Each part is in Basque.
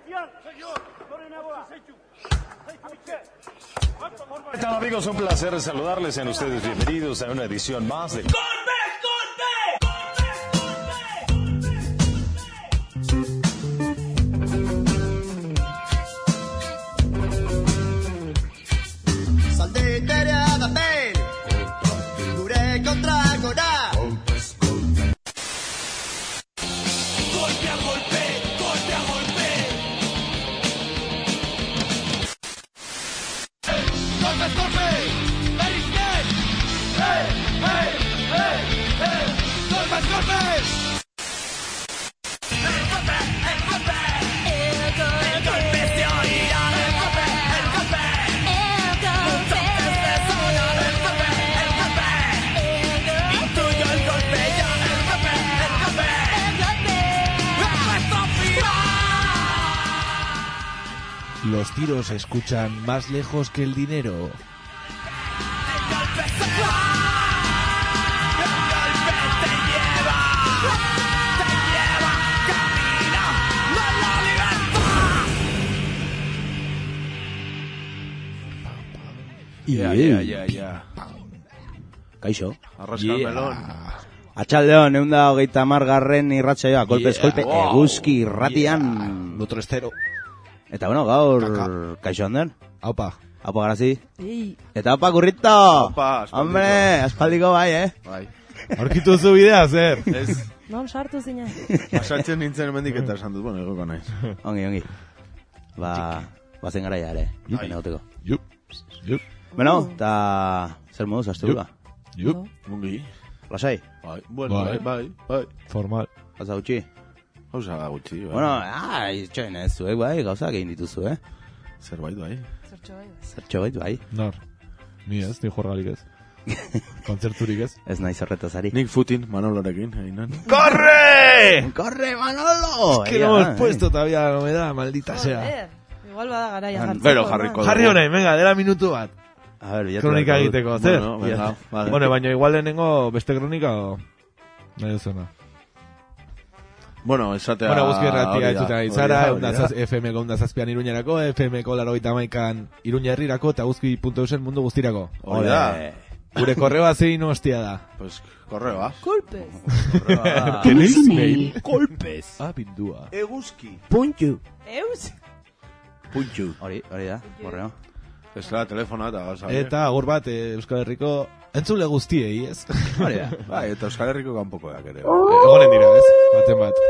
¿Qué tal, amigos? Un placer saludarles. Sean ustedes bienvenidos a una edición más de... Los tiros se escuchan más lejos que el dinero. Ya. Kaixo. Arrasca el melón. Atxaldeon, 130 irratsaioa, kolpez kolpe, eguzki irratian. Otro estero. Eta bueno, gaur, kaixo handen? Aupa. Aupa garazi? Ei. Eta aupa kurrito! Aupa, aspaldiko. Hombre, aspaldiko bai, Bai. Aurkitu zu bidea, zer? Ez, Non sartu zina? pasatzen nintzen emendik eta esan dut, bueno, egoko naiz. Ongi. Bazen garaia ere, egoteko. Jup. Bueno, eta zer moduz, astegura? Jup. Mungi. Lasai? Bai, bueno, bai. Formal. Gauza gutxi? Hauza da gutxi, bai. Bueno, itxoin ez zuek bai, gauzak egin dituzu, Zerbait, bai. Zertxo bait bai. Nor. Ni ez, ni jorgalik ez. Kontzerturik ez. Ez naiz horretaz ari. Nik futin, Manolorekin, egin. ¡Corre! ¡Corre, Manolo! Que no hemos puesto todavía la novedad, maldita sea. Joder, igual bada garaia jartzeko. Bero jarriko Jarri honain, venga, dela minutu bat. A ver, bilatu. Kronika egiteko, zer? Bueno, venga, vale. Bueno, baina igual lehenengo beste kronika o... Nahi duzuna. Bueno, esatea... Bueno, guzki erratia entzuten ari zara, hori da. FM-ko 107an Iruñerako, FM-ko 81an Iruña herrirako, eta guzki.eusen mundu guztirako. Hori da. Gure korreoa zein hostia da. Pues, korreoa. Kolpez. ¿Tenéis mail? Golpes. Pindua. Eguzki. Puntxu. Eus? Puntxu. Hori da, borreo. Ez da, telefonoa eta gauza. Eta agur bat, Euskal Herriko entzule guztiei, ez? Hori da. Bai, eta Euskal Herriko kanpokoak ere. Egonen dira, ez? Baten bat.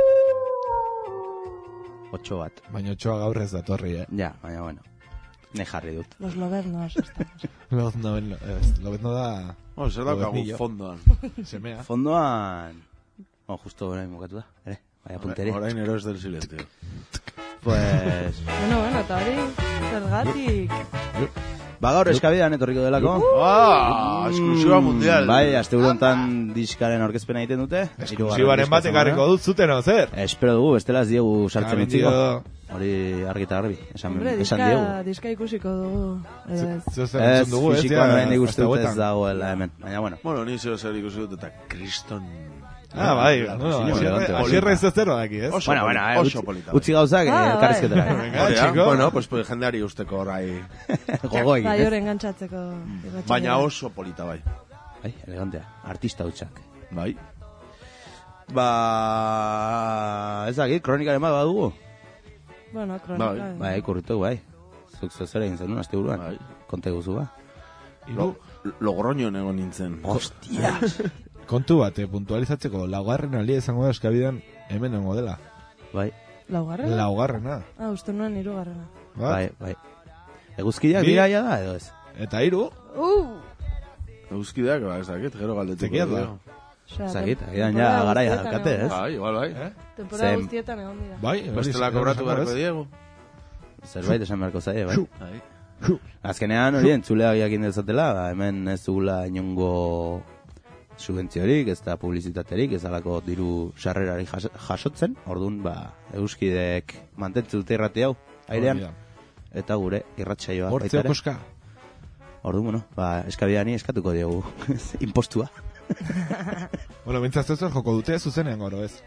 8 bat. Baina 8 gaur ez datorri, Ja, baina bueno. Ne jarri dut. Los lobernos estamos. Lobezno da... Zer daukagu Lobeznillo. fondoan. Semea. Fondoan... justo orain mokatu da. Baina punteri. Orain Héroes del Silencio. Pues... Bueno, eta hori, zergatik. Ba gaur eskabidean etorriko delako. Exclusiva mundial. Bai, asteburontan diskaren aurkezpena egiten dute. Esklusibaren bat ekarriko dut zuten, zer? Espero dugu, bestela ez diegu sartzen utziko. Gabidio. Hori argi eta garbi. Hombre, Esan diegu. diska ikusiko dugu. Zer Ez, entzun dugu, ez? fisikoan orain ikuste dut ez dagoela hemen. Baina bueno. Bueno, ni zeo zer ikusi dut eta kriston... Bai, elegante, asierra ez zero daki, ez? Oso Bueno, polita. utzi gauzak elkarrizketara. Venga, Horea, chico. bueno, pues jendeari usteko orai. Gogo egin, Bai, ez? hori engantzatzeko. Baina oso polita bai. Bai, elegantea. Artista hutsak. Bai. Ba... Ez dakit, kronikaren bat badugu. Bueno, kronika. Bai, kurritu, bai. Zuk zer egin zenun, aste buruan. Bai. Konte guzu, ba. Logroñon egon nintzen. Hostia! Kontu bat, puntualizatzeko, laugarren alia izango da eskabidean hemen nengo dela. Bai, Laugarrena? Laugarrena. Uste nuen hirugarrena. bai. Eguzkideak dira ja da, edo ez? Eta hiru, Euskideak, ba, ez dakit, gero galdetuko. Tekia da. Zagit, agian ja garaia dakate, ez? Bai, igual, bai. Temporada Zen- guztietan egon dira. bai, Bestela kobratu beharko diegu. Zerbait esan beharko zaie, bai. Bai. Azkenean hori entzuleak jakin dezatela, ba, hemen ez dugula inongo subentziorik, ez da publizitaterik, ez alako diru sarrerari jasotzen, orduan, ba, euskideek mantentzen dute irrati hau, airean, eta gure irratsaioa baita Hortzeo ere. koska. Orduan, bueno, ba, eskabideani eskatuko diogu impostua. Bueno, bintzazte zuen joko dute zuzenean goro, ez?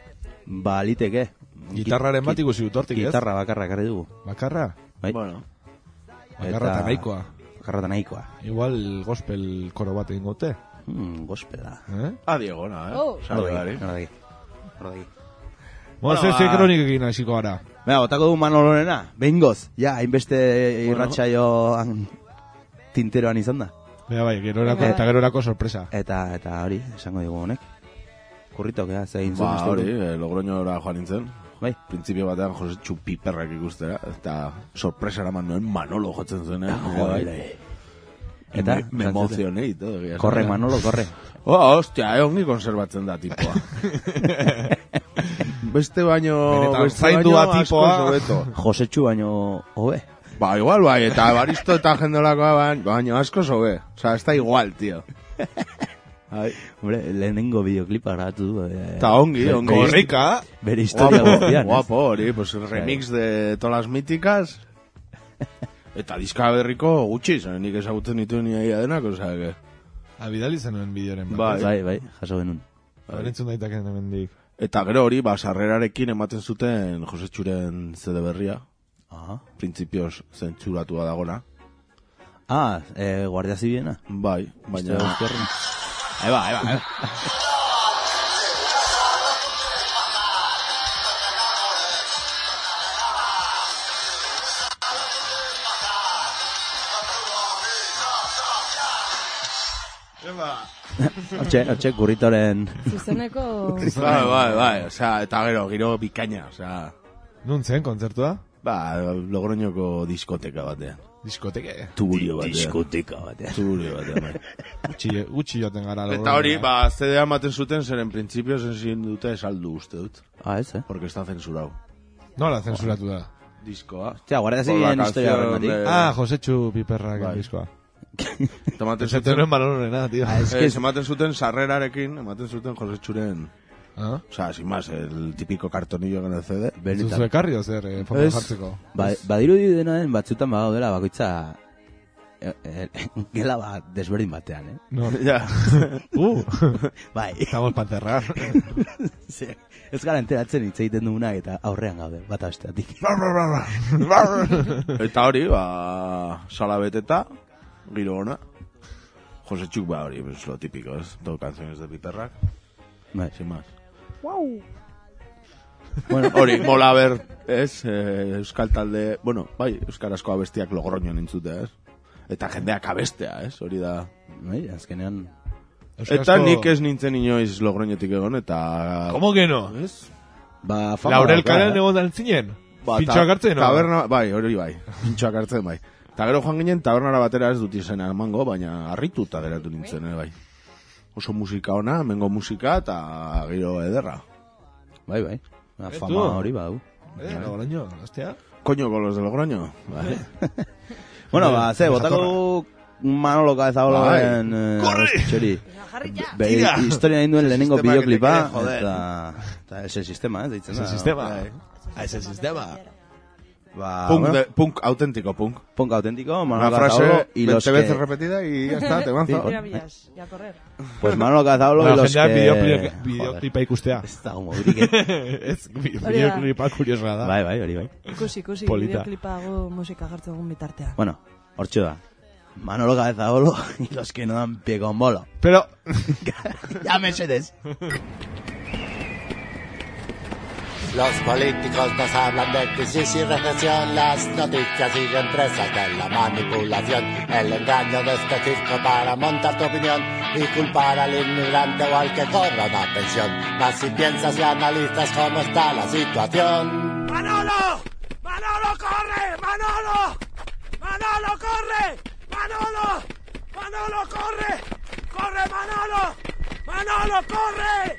Ba, liteke. Gitarraren bat ikusi dut hortik, ez? Gitarra bakarra ekarri dugu. Bakarra? Bai. Bueno. Bakarra eta nahikoa. Bakarra eta nahikoa. Igual gospel koro bat egin gote. Gospela. Diegona, Oh. Ordagi. Bueno, ze kronikekin hasiko gara. Bera, botako du Manolorena, behingoz. Ja, hainbeste irratsaioan tinteroan izan da. Bera bai, gerorako sorpresa. Eta hori, esango digu honek. Kurritok, zein zuen. Ba, hori, Logroñora joan nintzen. Bai. Printzipio batean Josetxu Piperrak ikustera, eta sorpresa eraman nuen Manolo jotzen zen, Eta me emocionei todo. Korre, Manolo, korre. Hostia, ongi konserbatzen da tipoa. Beste baino zaindua tipoa. Josetxu baino hobe. Ba, igual bai, eta baristo eta jendolakoa baino asko sobe. Osa, ez da igual, tío. Hombre, lehenengo videoklipa grabatu du. Eta ongi. Korrika. Bere historia guztian. Guapo, hori, pues remix de todas las míticas. Eta diska berriko gutxi, nik ezagutzen ditu nia denak, osea, que... Abidali zenuen bideoren bat. Bai, jaso genuen. Aberentzun daitaken hemendik. Eta gero hori, sarrerarekin ematen zuten Josetxuren CD berria. Printzipioz zentsuratua dagona. Guardia Zibilena. Bai, baina... Eba. Hortxe, kurritoren... Zuzeneko... Bai, osea, eta gero bikaina, osea... Nun zen, kontzertua? Ba, Logroñoko diskoteka batean. Diskoteke? Tuburio batean. Diskoteka batean, bai. Gutxi joten gara. Eta hori, CD-a ematen zuten, zeren printzipio zen dute saldu uste dut. Ez, Porque está censurado. Nola zensuratu da? Diskoa. Ostia, Guardia Zibilen historia horregatik. Josetxu Piperrak diskoa. Ematen zuten Manolorena, tío. Ematen zuten sarrerarekin, ematen zuten Josetxuren... O sea, sin más, el típico cartonillo con el CD. Zuzu ekarri ozer, fondo jartzeko. Badiru denaren batzutan bagaudela bakoitza gela bat desberdin batean, No. Ja. Bai. Estamos pa encerrar. Ez gara enteratzen hitz egiten dugunak eta aurrean gaude, bata besteatik. Eta hori, sala beteta, giro ona. Josetxuk hori, pues lo típico, es todo canciones de Piperrak. Bai. Sin más. Wow. Bueno, hori, mola ber, euskal talde, bueno, bai, euskarazko abestiak Logroñoan entzutea, eta jendeak abestea, hori da. Bai, azkenean... Eta nik ez nintzen inoiz Logroñotik egon, eta... ¿Cómo que no? Ba, fama... Laurel Karen egon dantzinen? Pintxoak hartzen, no? Taberna, bai, hori bai, pintxoak hartzen, bai. Eta gero joan ginen, tabernara batera ez dut izena emango, baina harrituta geratu nintzen, bai. Oso musika ona, mengo musika, eta giro ederra. Bai. Fama hori badu. Logroño, hostia. Coño con los de Logroño. Bai. Bueno, botako Manolo Cabezaboloren... Corre! Historia nahi duen lehenengo bideoklipa, eta ese sistema, deitzen da. Ese sistema. Ese sistema. Punk auténtico, punk. Punk auténtico, Una Manolo Cabezabolo frase 20 veces repetida y ya está, te manzo. Y a correr. Pues Manolo Cabezabolo y los que... Bideoklipa ikustea. Ez da gomodurik, Ez bideoklipa kuriosoa da. Bai, hori bai. Ikusi, Polita. bideoklipa hago musika jartzen egun bitartea. Bueno, hortxe da. Manolo Cabezabolo y los que no dan pie con bolo. Pero... Ya me sedes. Los políticos nos hablan de crisis y recesión, las noticias siguen presas de la manipulación, el engaño de este circo para montar tu opinión y culpar al inmigrante o al que cobra una pensión. Mas si piensas y analizas cómo está la situación... ¡Manolo! ¡Manolo, corre! ¡Manolo! ¡Manolo, corre! ¡Manolo! ¡Manolo, corre! ¡Corre, Manolo! ¡Manolo, corre!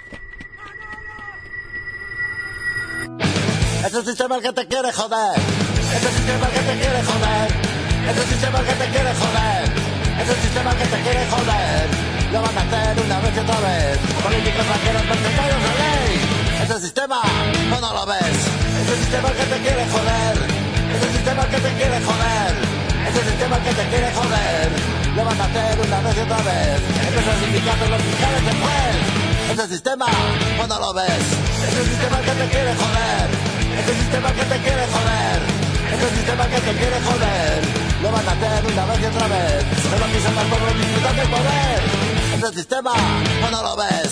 Es un sistema que te quiere joder. Es un sistema que te quiere joder. Es un sistema que te quiere joder. Es un sistema que te quiere joder. Lo van a hacer una vez y otra vez. Políticos, banqueros, mercenarios de ley. Es un sistema, ¿o no lo ves? Es un sistema que te quiere joder. Es un sistema que te quiere joder. Es un sistema que te quiere joder. Lo van a hacer una vez y otra vez. Empresas, sindicatos, los fiscales de juez. Ese sistema, ¿o no lo ves? Ese sistema que te quiere joder. Ese sistema que te quiere joder. Ese sistema que te quiere joder. Lo van a hacer una vez y otra vez. Se lo pisan al pueblo disfrutando el poder. Ese sistema, ¿o no lo ves?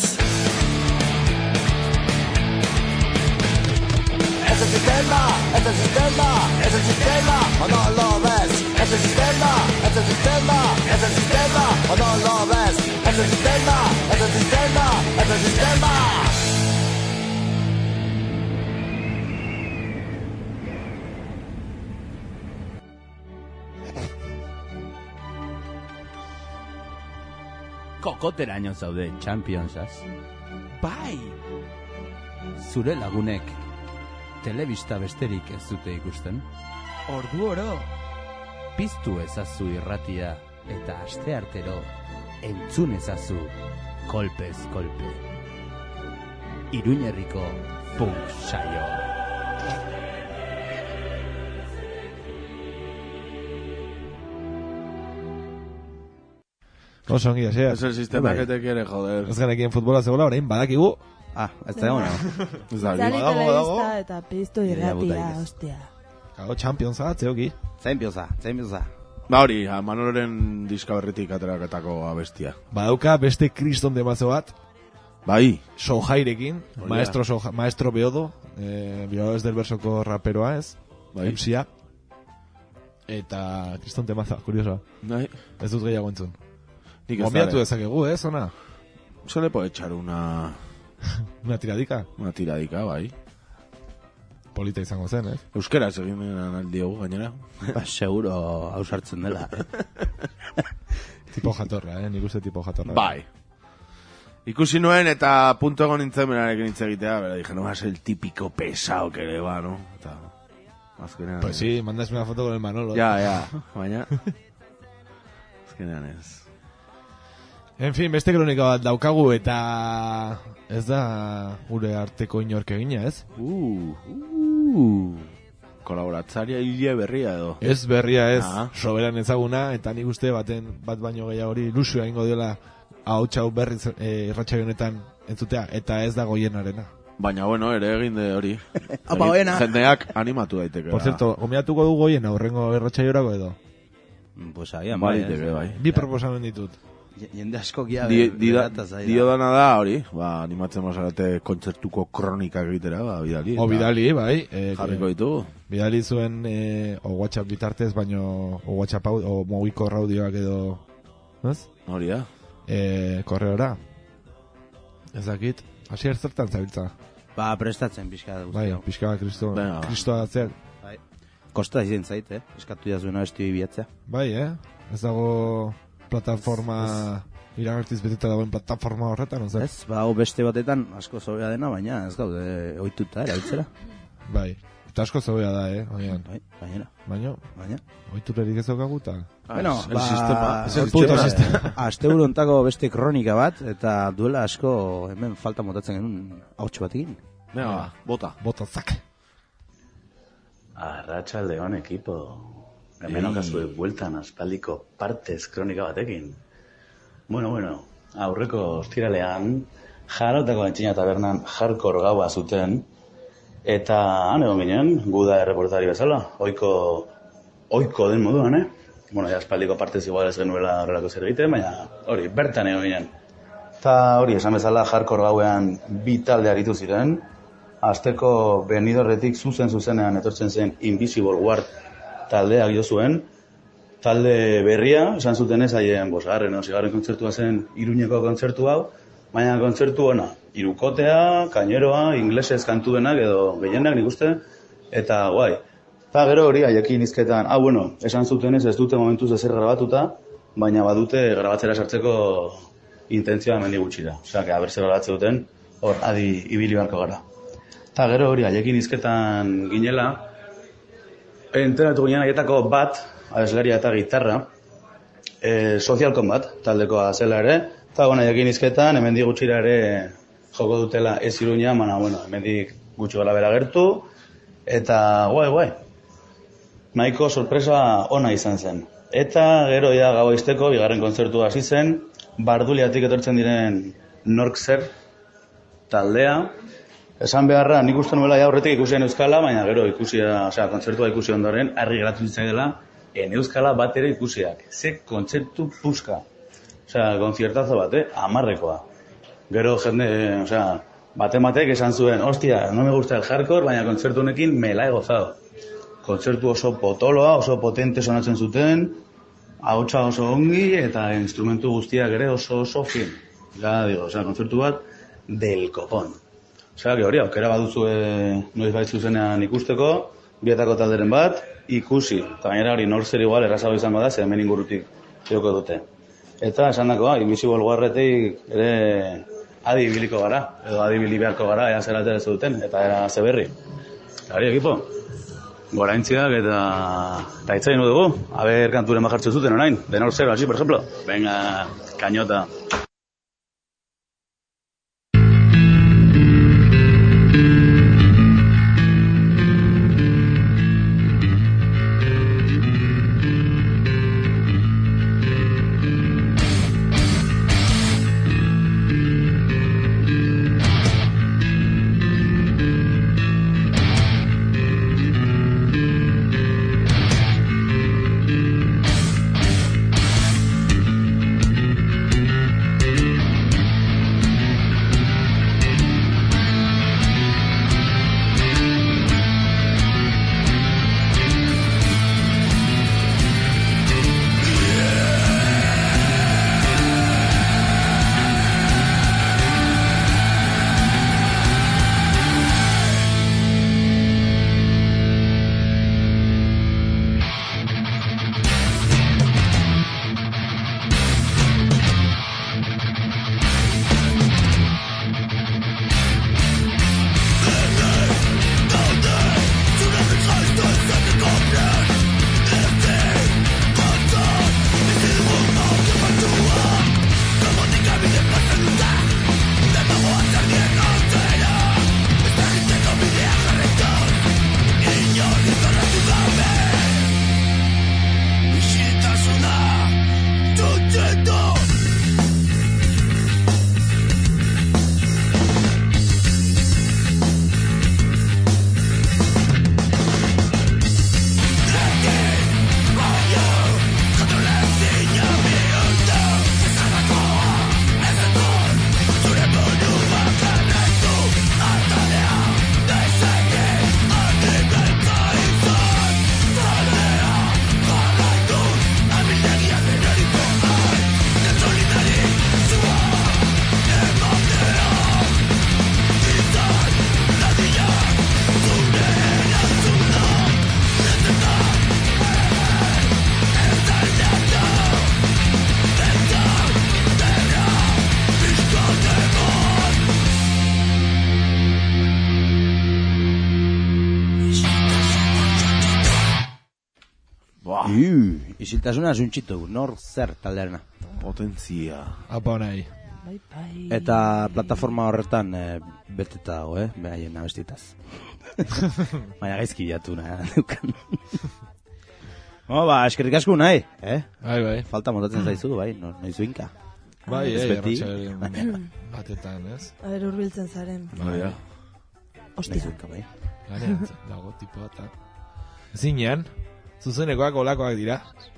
Ese sistema, ese sistema, ese sistema, ¿o no lo ves? Ese sistema, ese sistema, ese sistema, ¿o no lo ves? Ese sistema, ese sistema, ese sistema. Kokoteraino zaude Championsaz. Bai! Zure lagunek telebista besterik ez dute ikusten. Ordu oro. Piztu ezazu irratia eta asteartero entzun ezazu kolpez kolpe. Iruñerriko punk saio. Oso ongi, hasier. Es el sistema que te quiere joder. Ez genekien futbola zegoela, orain badakigu. Ez da egon. Ez da, Zari Badago, telebista eta piztu irratia, butaikez. hostia. Claro, Championsa, zeoki. Zainbioza. Ba hori, Manoloren diska berritik ateraketako abestia. Badauka beste kriston demazo bat, Bai, Soujairekin, Hori da. maestro Beodo, Violadores del Versoko raperoa ez, Bai. MC-a, eta kriston temaza, kuriosoa. bai. Ez dut gehiago entzun. Nik ez Gomiatu dara. dezakegu, ez, ona? Se le puede echar una Una tiradika, bai. polita izango zen, ez? Euskaraz egin aldiogu gainera. Ba, seguro ausartzen dela. Tipo jatorra, nik uste tipo jatorra. Bai. Ikusi nuen eta punto egon nintzen berarekin hitz egitea, bera, dije, no vas el típico pesao que le va, no? Eta, azkenean... Pues sí, mandasme una foto con el Manolo. Ja, baina... Azkenean ez. En fin, beste kronika bat daukagu eta ez da gure arteko inork egina, ez? Kolaboratzaria hile berria edo. Ez berria ez, Ah. soberan ezaguna, eta nik uste bat baino gehiago hori ilusio egingo diola hau berriz irratsaio honetan entzutea, eta ez da goienarena. Baina, bueno, ere egin de hori. Apa, goiena. Jendeak animatu daiteke. Por cierto, gomiatuko du goien aurrengo irratsaiorako edo? Pues agian, Baliteke, bai. Bi proposamen ditut. Jende asko gia Dio dana da hori, ba, animatzen mazarate kontzertuko kronikak egitera, ba, bidali. O bidali, bai. Jarriko ditugu. Bidali zuen o WhatsApp bitartez, baino o WhatsApp o mogiko raudioak edo, ez? Hori da. Korreora. Ez dakit. Hasier zertan zabiltza. Ba, prestatzen pixka da Bai, guztio. pixka Kristo. Venga. Kristoa zer. Bai. Kosta izin zait, eskatu jazuena estio biatzea. Bai, ez dago plataforma iragartiz beteta dagoen plataforma horretan, ozer? Ez, ba, hau beste batetan asko zobea dena, baina ez gaude ohituta erabiltzera. Bai. Eta asko zobea da, oian. Bai, Baina, baina. oiturerik ez daukagu eta... Bueno, el sistema. Es el puto sistema. Asteuru hontako beste kronika bat, eta duela asko hemen falta motatzen genuen hauts batekin. Venga, bota. Bota, zak. Arratsaldeon equipo. Hemen okazue bueltan aspaldiko partez kronika batekin. Bueno, aurreko ostiralean Jarotako Antxina tabernan hardcore gaua zuten, eta han egon ginen, guda erreportari bezala, oiko den moduan, Bueno, ja aspaldiko partez igual ez genuela horrelako zer egiten, baina hori, bertan egon ginen. Eta hori, esan bezala hardcore gauean bi talde aritu ziren, asteko Benidorretik zuzenean etortzen zen Invisible Ward taldeak jo zuen, talde berria, esan zuten ez haien bosgarren o zigarren kontzertua zen Iruñeko kontzertu hau, baina kontzertu ona, hirukotea, kaineroa, inglesez kantu denak edo gehienak nik uste, eta guai. Eta gero hori haiekin izketan, esan zuten ez dute momentuz ezer grabatuta, baina badute grabatzera sartzeko intentzioa hemendi gutxira. Osea, que abertze grabatzen duten, hor adi ibili beharko gara. Eta gero hori haiekin izketan ginela, enteratu ginen haietako bat, abeslaria eta gitarra, Social Combat taldekoa zela ere, eta haiekin izketan, hemendi gutxira ere joko dutela ez Iruña, baina, hemendik gutxi gala bera gertu, eta guai. Nahiko sorpresa ona izan zen. Eta gero gaua izteko, bigarren kontzertua hasi zen, Barduliatik etortzen diren nork zer taldea, esan beharra, nik uste nuela ja horretik ikusian euskala, baina gero kontzertua ikusi ondoren, harri geratu zitzaidela, euskala bat ere ikusiak. Ze kontzertu puska. Konziertazo bat, 10-rekoa. Gero jende, batek esan zuen, hostia, no me gusta el hardcore, baina kontzertu honekin me la he gozado. Kontzertu oso potoloa, oso potente sonatzen zuten, ahotsa oso ongi, eta instrumentu guztiak ere oso fin. Kontzertu bat del copón. Hori, aukera baduzue noiz bait zuzenean ikusteko, bietako talderen bat, ikusi. Eta gainera hori nor zer igual errazago izango da, ze hemen ingurutik joko dute. Eta esan dakoa, Invisible Warretik ere adi biliko gara, edo adi bili beharko gara, ea zer atera duten, eta ea ze berri. Eta hori, ekipo, goraintziak eta itzainu dugu, haber kanturen bajartzen zuten orain, de nor zer, hasi, por ejemplo. Venga, kañota. Isiltasuna zuntxitu, nor zer taldearena. Potentzia. Apa nahi. Eta plataforma horretan beteta dago, behaien abestitaz. Baina gaizki jatu nahi dukan. Eskerrik asko nahi, Bai. Falta motatzen zaizu, bai, nahi zuinka. Bai, erratxaren batetan, ez? Aber urbiltzen zaren. Bai, Ostia. Bai. Ganean, dago tipo eta... Zinean, zuzenekoak olakoak dira.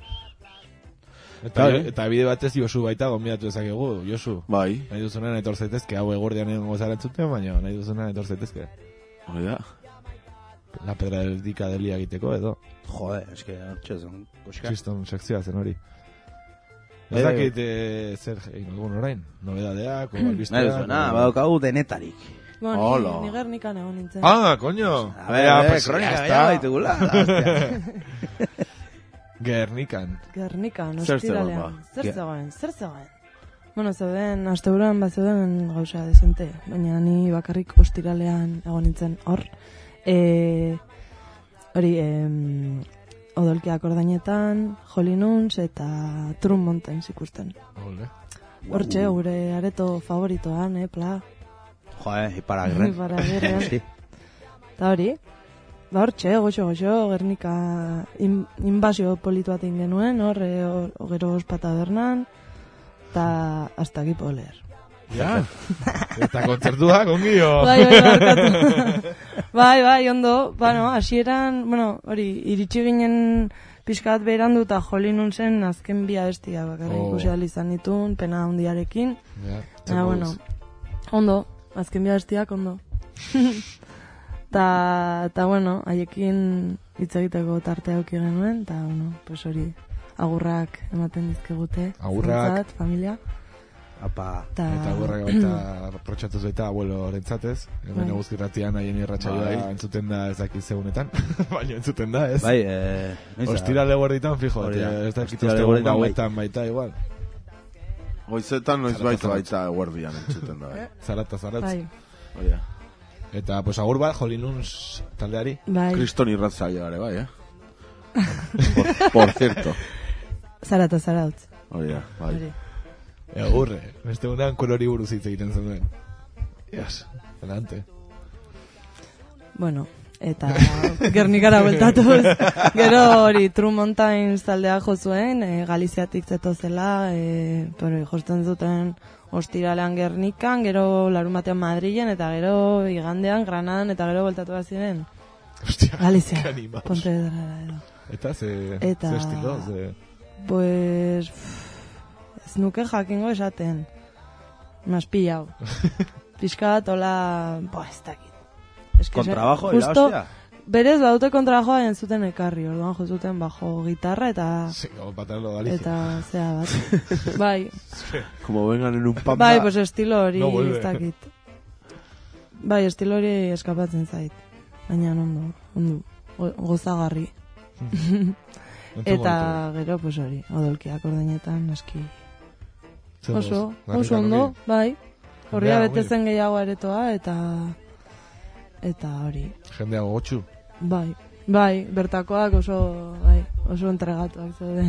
Eta bide batez Josu baita gonbidatu ezakegu, Josu. Bai. Nahi duzunan etor zaitezke, hau egordean egongo zara entzuten, baina nahi duzunan etor zaitezke. Hori da. La pedradika delia egiteko, edo. Jode, eske, hortxe zen, koska. Kriston sekzioa zen hori. Ez dakit zer egin dugun orain, nobedadeak, o albisteak. Nahi duzuena, badaukagu denetarik. Bueno, ni Gernikan egon nintzen. Ah, coño. A ver, kronika gehiago baitugula. Gernikan, ostiralean. Zer zegoen? Bueno, zeuden, asteburuan bat zeuden gauza desente, baina ni bakarrik ostiralean egon nintzen hor. Hori, odolkiak ordainetan, Jolinuns eta Trum Mountains ikusten. Hortxe, gure areto favoritoan, pla. Iparagirren. Iparagirren. Eta hori, hortxe, goxo, Gernika inbazio politu bat genuen, hor, gero ospata bernan, eta hasta aquí poler. Ja. Eta kontzertuak, ongio. Bai, ondo. Bueno, hasieran, hori, iritsi ginen pixkat berandu eta jolinun zen azken bi abestia bakarrik ikusi izan ditun, pena handiarekin. Bueno, ondo, azken bi abestiak ondo. Ta bueno, haiekin hitz egiteko tartea auki genuen, eta pues hori, agurrak ematen dizkegute. Agurrak. Familia. Apa, eta agurrak baita protxatuz baita abuelo horentzatez. Hemen eguzkirratian haien irratsaioa entzuten da ez dakit segunetan. Baina entzuten da, ez? Bai, ostirale guarditan, fijo. Ez dakit ostegun gauetan baita igual. Goizetan noiz baita guardian entzuten da. Zaratz. Bai. Eta, pues, agur bat, Jolinuns taldeari. Bai. Kriston irratzaio gare, bai, Por cierto. Zarautz. Hori da, bai. Agurre, beste unean kolori buruz hitz egiten zen. Yes, delante. Bueno, eta Gernikara bueltatuz. Gero hori True Mountains taldea jo zuen, Galiziatik zetozela, josten zuten ostiralean Gernikan, gero larunbatean Madrilen, eta gero igandean Granadan, eta gero bueltatu bat ziren. Hostia, Galizia, Pontevedra edo. Eta ze estilo? Pues... ez nuke jakingo esaten. Mas pillau. Piskat, hola... ez dakit. Kontrabajo, la hostia? Berez, baute kontrabajoa entzuten ekarri, orduan jozuten bajo gitarra eta... Sí, como patarlo de Galicia. Eta, zea bat. Bai. Como vengan en un pamba... Bai, pues estilo hori, ez dakit. Bai, estilo hori eskapatzen zait. Baina ondo. Gozagarri. Eta gero, pues hori, odolkiak ordainetan, eski... Oso ondo, bai. Horria betetzen gehiago aretoa, eta hori. Jendea gogotxu. Bai, bertakoak oso entregatuak zeuden.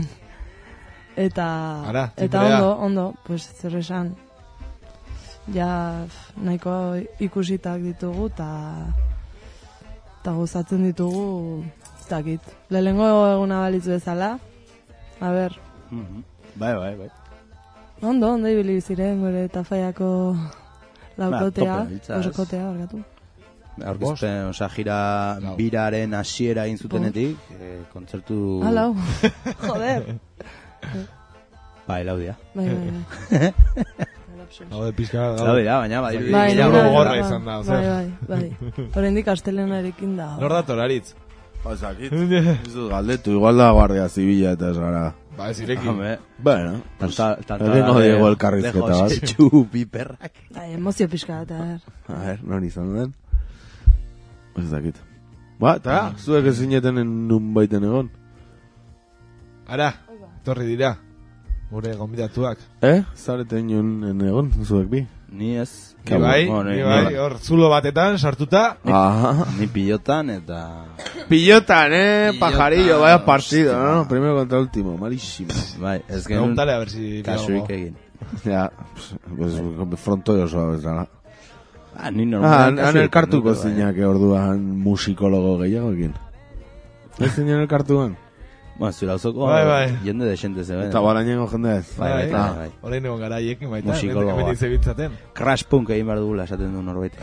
Eta ondo, pues zer esan. Ja, nahiko ikusitak ditugu, eta gozatzen ditugu, ez dakit. Lehenengo eguna balitzu bezala, a ber. Bai. Ondo ibili ziren gure Tafaiako laukotea, osokotea, barkatu. Aurkezpen, gira biraren hasiera egin zutenetik, kontzertu... Lau, joder. Bai, laudia. Bai. Hau de pizka... Laudia, baina, bai. Gorra izan da, bai. Horendik astelenarekin da. Nor da tolaritz? Pasakit, ez dut galdetu, igual da guardia zibila eta ez gara... Ba, ez irekin. Bueno, egingo diego elkarrizketa bat. Etxu, piperrak. Emozio pixka eta, a ver, nori izan den. Ez dakit. Ba, eta, zuek ez zinetenen nun baiten egon. Ara, torri dira. Gure gonbidatuak. Zareten joan egon, zuek bi. Ni ez. Ni bai, hor zulo batetan, sartuta. Ni pilotan eta... Pilotan, pajarillo, vaya partido, ¿no? Primero contra último, malísimo. Bai, ez genuen... Preguntale a ver si... Kasuik egin. Ja, pues fronto jo suave, zara. Ni normal... Han elkartuko zinak orduan musikologo gehiago egin. Ez zinan elkartuan? Bueno, zura uzoko jende de xente zeben. Eta barainengo jende ez. Bai. Horein egon gara haiekin baita. Musikologoa. Hemen izebitzaten. Crash punk egin behar dugula esaten du norbait.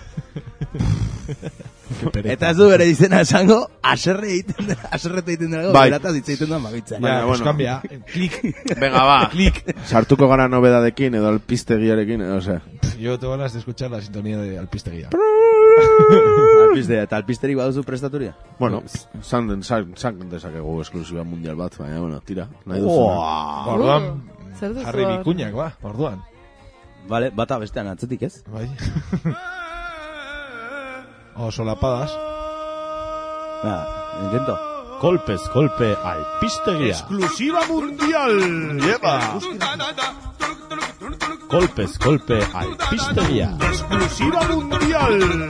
Eta ez du bere izena esango, aserrete egiten dago, berataz hitz egiten duan bagitza. Baina, bueno, kambia. Klik. Venga, va. Klik. Sartuko gara nobedadekin edo alpistegiarekin, edo sea. Yo tengo ganas de escuchar la sintonía de alpistegia. Alpistea, eta alpisterik baduzu prestaturia? Bueno, zan dezakegu esklusiba mundial bat, baina, bueno, tira. Nahi duzuna. Orduan, jarri bikuñak, ba, orduan. Vale, bata bestean atzetik ez? Bai. Solapadas. Intento. Golpe, alpistegia. Exclusiva mundial. Lleva. Golpe, alpistegia. Exclusiva mundial.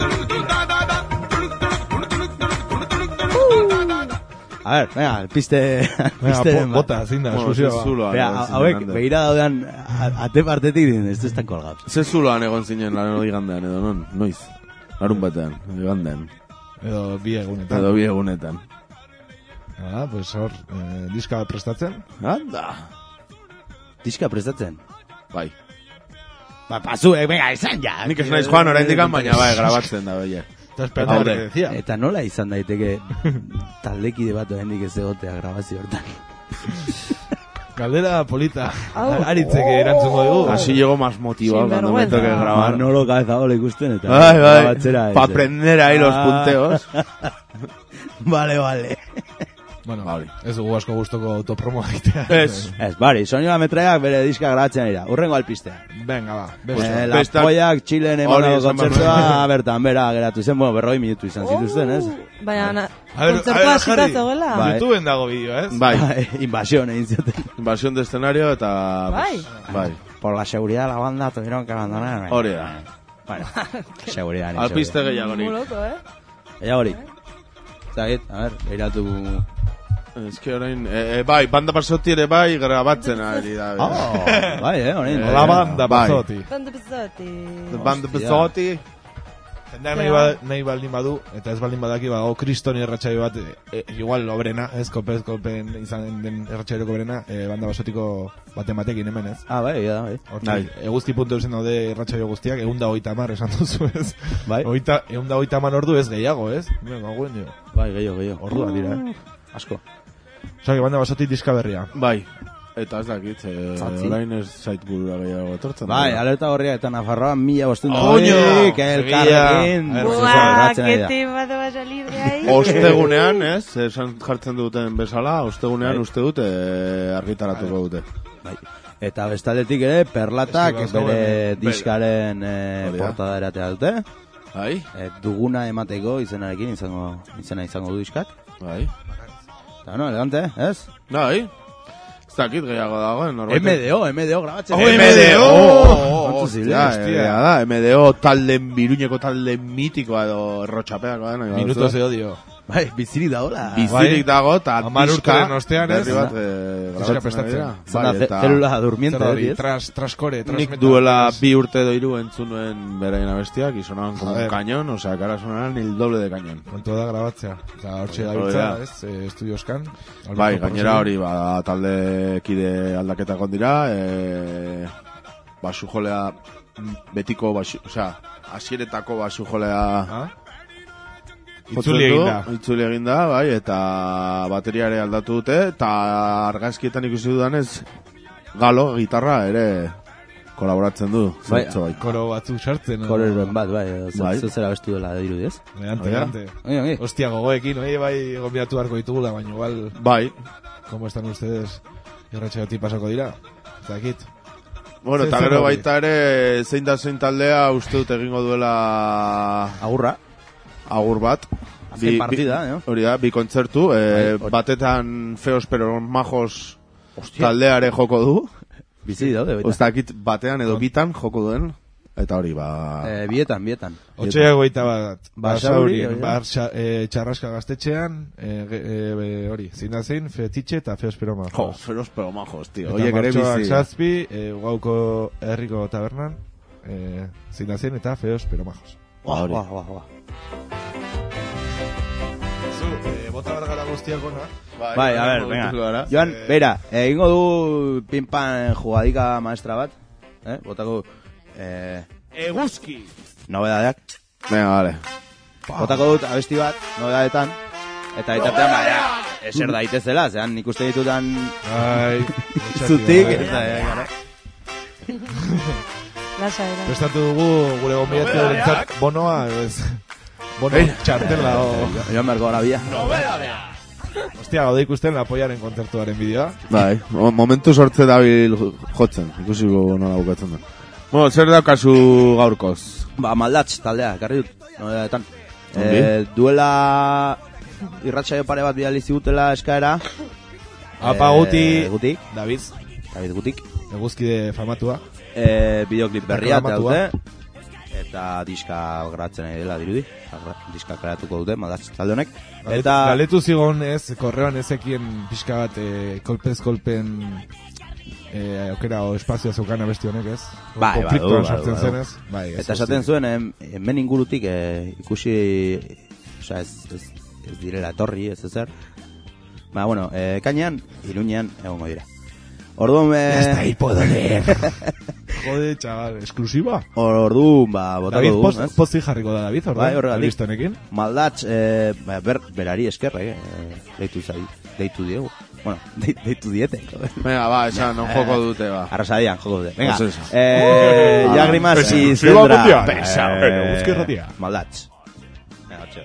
A ver, venga, alpiste... Bota, zinda, exclusiva. Hauek, begira daudean, ate partetik din, ez estan kolgaut. Ze zuloan egon zinen lano igandean, edo non, noiz? Larun batean, igandean. Edo bi egunetan. Pues hor, diska prestatzen. Anda. Diska prestatzen? Bai. Pasuek, venga, izan ja. Nik ez naiz joan oraindikan, baina bai, grabatzen da, bella. Eta nola izan daiteke taldekide bat oraindik ez egotea grabazio hortan. Galdera polita. Aritzeke erantzungo dugu. Así llego más motivado cuando me toque grabar. Manolo Cabezabolo ikusten eta. Bai. Pa aprender ahí los punteos. Vale. Bueno, ez dugu asko gustoko autopromo egitea. Ez, bari, Soñola Metraiak bere diska grabatzen dira. Urrengo alpistea. Venga, va. Las Pollak Txilen emandako kontzertua bertan bera geratu zen, 40 minutu izan zituzten, ez? Baina, kontzertua hasita zegoela. YouTubeen dago bideo, ez? Bai. Invasión egin zioten. Invasión de escenario eta... Bai. Por la seguridad de la banda tuvieron que abandonar. Hori da. Bueno, seguridad. Alpiste gehiagorik. Muy loco, Gehiagorik. Zagit, a ver, beiratu... Ez que orain, bai, banda pasoti ere bai grabatzen ari da. Bai, orain. La banda pasoti. Banda pasoti. Jendeak nahi baldin badu, eta ez baldin badaki, kristoni erratxaio bat, igual obrena, ez, kolpen izan den erratxairoko obrena, banda basotiko batekin hemen, ez? Bai. Eguzti puntu eusen daude erratxaio guztiak, 130 esan duzu, ez? Bai. 130 ordu ez gehiago, ez? Bai, gehiago. Ordua dira, Asko. Osa, banda basotik diska berria. Bai. Eta ez dakit, orain ez zait burura gehiago etortzen. Bai, Alerta Gorria eta Nafarroa 1500 horik elkarrekin. Buah, que tema te va a salir de ahí. Ostegunean, ez, esan jartzen duten bezala, ostegunean uste dute argitaratuko dute. Bai. Eta bestaldetik ere, Perlatak bere diskaren portada eratea dute. Bai. Duguna emateko izena izango du diskak. Bai. Eta no, elegante, ez? Bai. Zakit gehiago dagoen, norbait. MDO grabatzen. MDO! Hostia, MDO talden, biruñeko talden mitikoa edo errotxapeakoa dena. Minutos de odio. Bai, bizirik dagoela. Bizirik dago, eta diska. Ostean, ez? Bat, grabatzen dira. Zelula durmiente, ez? Traskore, nik duela 2 urte doiru entzunuen beraien abestiak, y sonaban como un cañón, o sea, que ahora sonaran el doble de cañón. Kontu da grabatzea. Eta hortxe dabiltza, ez? Estudioskan. Bai, gainera hori, talde kide aldaketakon dira, basujolea, betiko, o sea, asieretako basujolea... Itzuli eginda, bai, eta bateriare aldatu dute, eta argazkietan ikusi dudanez, Galo, gitarra, ere kolaboratzen du. Bai, koro batzu sartzen. Kororen bat, bai, zuzera bestu dela dirudez. Ante. Hostia, gogoekin, bai, gombidatu harko ditugula, baina igual... Bai. ¿Cómo están ustedes? Irratxegatik pasako dira? Zakit. Bueno, eta gero baita ere, zein da zein taldea, uste dut egingo duela... Agur bat. Azken partida, no? Hori da, 2 kontzertu. Batetan Feos pero Majos taldeare joko du. Bizi daude, baita. Ostakit batean edo bitan joko duen. Eta hori, Bietan. Otxea goita bat. Basauri. Txarraska gaztetxean. Hori, zein, Fetitxe eta Feos pero Majos. Jo, Feos pero Majos, tío. Eta martxoak zazpi, Gauko herriko tabernan. Zein eta Feos pero Majos. Guau. Bota bargara guztiak ona. Bai, a ver, venga. Joan, beira, egingo du pinpan jugadika maestra bat. Botako... Eguzki! Nobedadeak. Venga, vale. Botako dut abesti bat, nobedadetan. Eta bitartean, baina, eser daitezela, zean nik uste ditutan... Zutik, Prestatu dugu gure gombiatu erentzat bonoa, bono txartela o... Joan bergo grabia. Hostia, gaude ikusten Apoiaren kontzertuaren bideoa. Bai, momentu sortze dabil jotzen, ikusiko nola bukatzen da. Bueno, zer daukazu gaurkoz? Maldatz taldea, garri dut, noedadetan. Duela irratsaio pare bat bidali zigutela eskaera. Apa Guti, David Gutik. Eguzkide famatua. Bideoklip berria dute. Eta diska grabatzen ari dela dirudi. Diska kreatuko dute, Maldatz talde honek. Eta galetu zigon ez, korreoan ezekien pixka bat kolpez-kolpen aukera o espazioa zeukan abesti honek ez. Konfliktuan sartzen zenez. Eta esaten zuen, hemen ingurutik ikusi, oza, ez direla etorri, ez ezer. Ba, bueno, kainean, Iruñean egongo dira. Orduan... Hasta ahí puedo leer. Jode, chaval, exclusiva. Orduan, botako David, dugu, ez? posti jarriko da David, Bai, horregatik. Listonekin. Maldatz, berari eskerre, deitu diegu. Bueno, deitu diete. Venga, ba, esan, non joko dute, ba. Arrasadian, joko dute. Venga, Pues eso. Lagrimas y Exclusiva Cendra. botia. Pesa, bueno, busque ratia. Maldatz. Venga, txeo.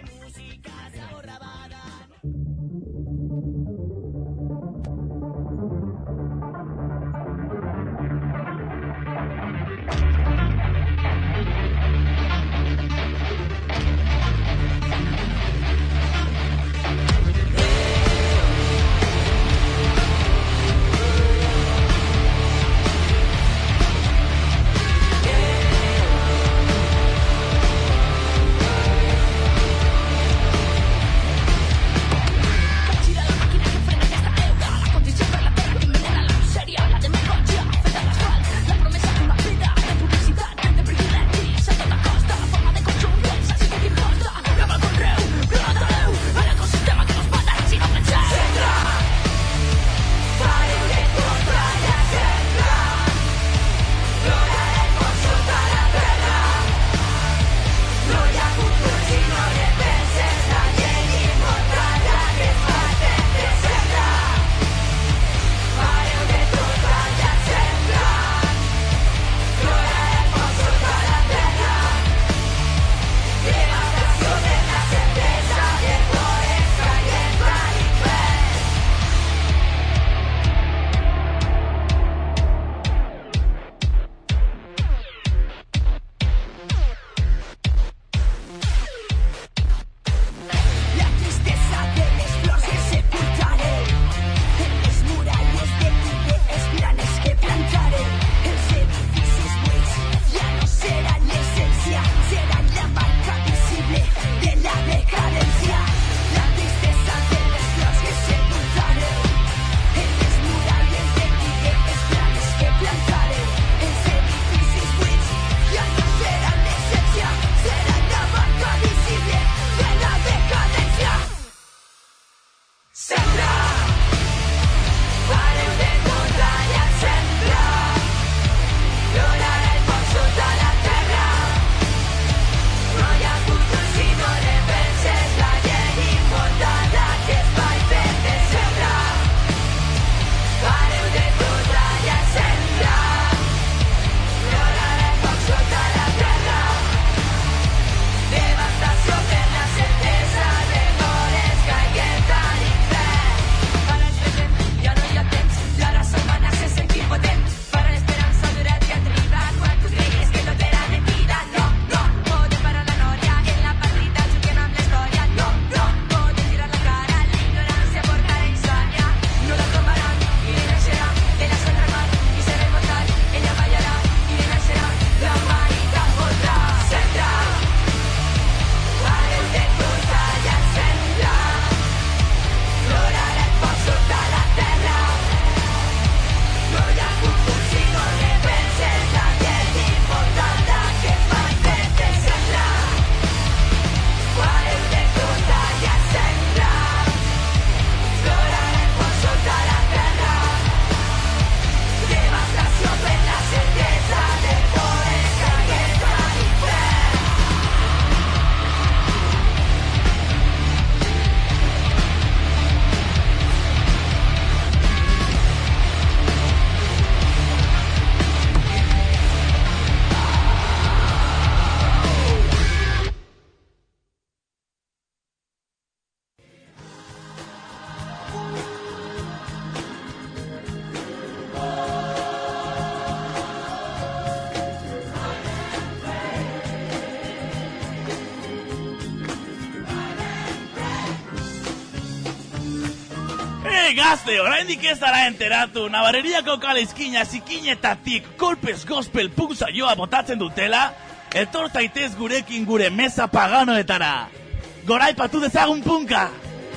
Gazte, oraindik ez zara enteratu, Navarreriako kale izkina zikinetatik kolpez gospel punk saioa botatzen dutela, etor zaitez gurekin gure meza paganoetara. Goraipatu dezagun punka!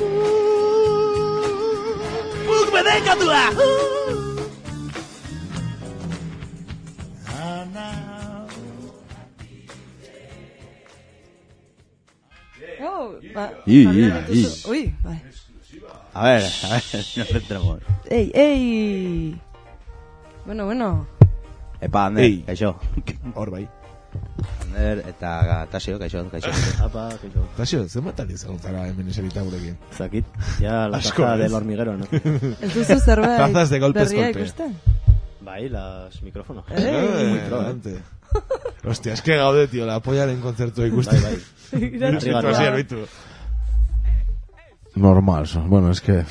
Punk bedekatu da! Uy, bai. A ver, nos centramos. Ey. Bueno. Epa, Ander, Ei. kaixo. Hor bai. Ander, eta Tasio, kaixo. Apa, kaixo. Tasio, zenbat aldiz egon zara hemen eserita gurekin? Zakit, ja la Asko, taza ez? del hormiguero, ¿no? Ez duzu zerbait Tazas de golpes, berria golpe. ikusten? Bai, las micrófonos. Muy adelante. Hostia, es que gaude, tío, la pollaren kontzertua ikusten. Bai, bai. Situazian, oitu. Normal, bueno, es que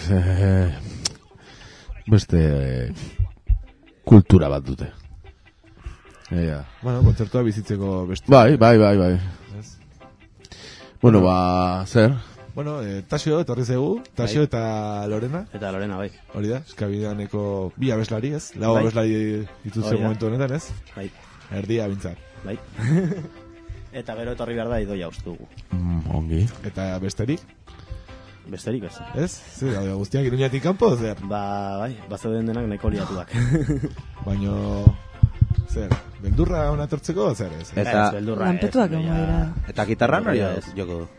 beste kultura bat dute. Ja. Bueno, kontzertua bizitzeko beste. Bai. Ez? Bueno, ba, zer? Bueno, Tasio, etorri zegu, Tasio Bai. eta Lorena, Eta Lorena, bai. hori da, eskabidaneko bi abeslari, ez? Lau Bai. abeslari dituzte Hori da. momentu honetan, ez? Bai, Erdia bintzat. bai. Eta gero etorri behar da idoia ustugu. Ongi. Eta besterik, Besterik ez. ez? Zer, daude guztiak iruñatik kanpo, zer? Ba, bai, bazeuden denak nahiko liatuak. Baino, zer, beldurra hona etortzeko, zer ez? Eta- Ez, beldurra, Lanpetuak ez, egon ja. dira. Eta gitarra nori Bai, ez, joko du.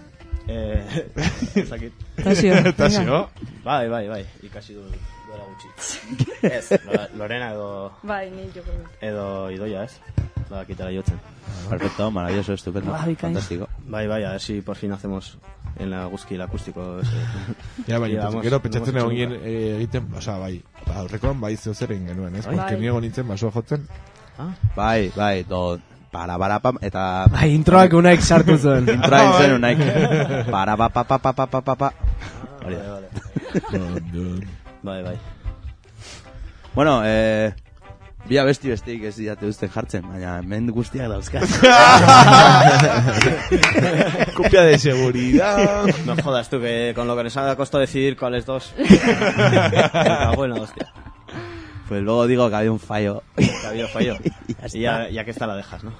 Zakit. Tasio, venga. Tasio? Bai, ikasi du duela gutxi. Ez, Lorena Bai, ni joko dut. edo idoia, ez? Badakitela jotzen. Perfecto, maravilloso, estupendo. Ah, bikain. Fantástico. Bai, a ver si por fin hacemos en la Guzki el acústico ese. Ja, baina, Llevamos- gero pentsatzen hemos egon hecho egiten, oza, bai, aurrekoan bai zeo zer egin genuen, ez? Bai. Porque ni egon nintzen basua jotzen. Bai, pam, eta... Bai, introak unaik sartu zuen. Introa intzen unaik. Pa. Hori da. Bai. Bueno, bi bestik ez didate usten jartzen, baina hemen guztiak dauzka. Copia de seguridad. No jodas tú, que con lo que nos ha costado decidir cuáles dos. Bueno, hostia. Pues luego digo que había un fallo. Que ha habido fallo. Y ya que esta la dejas, ¿no?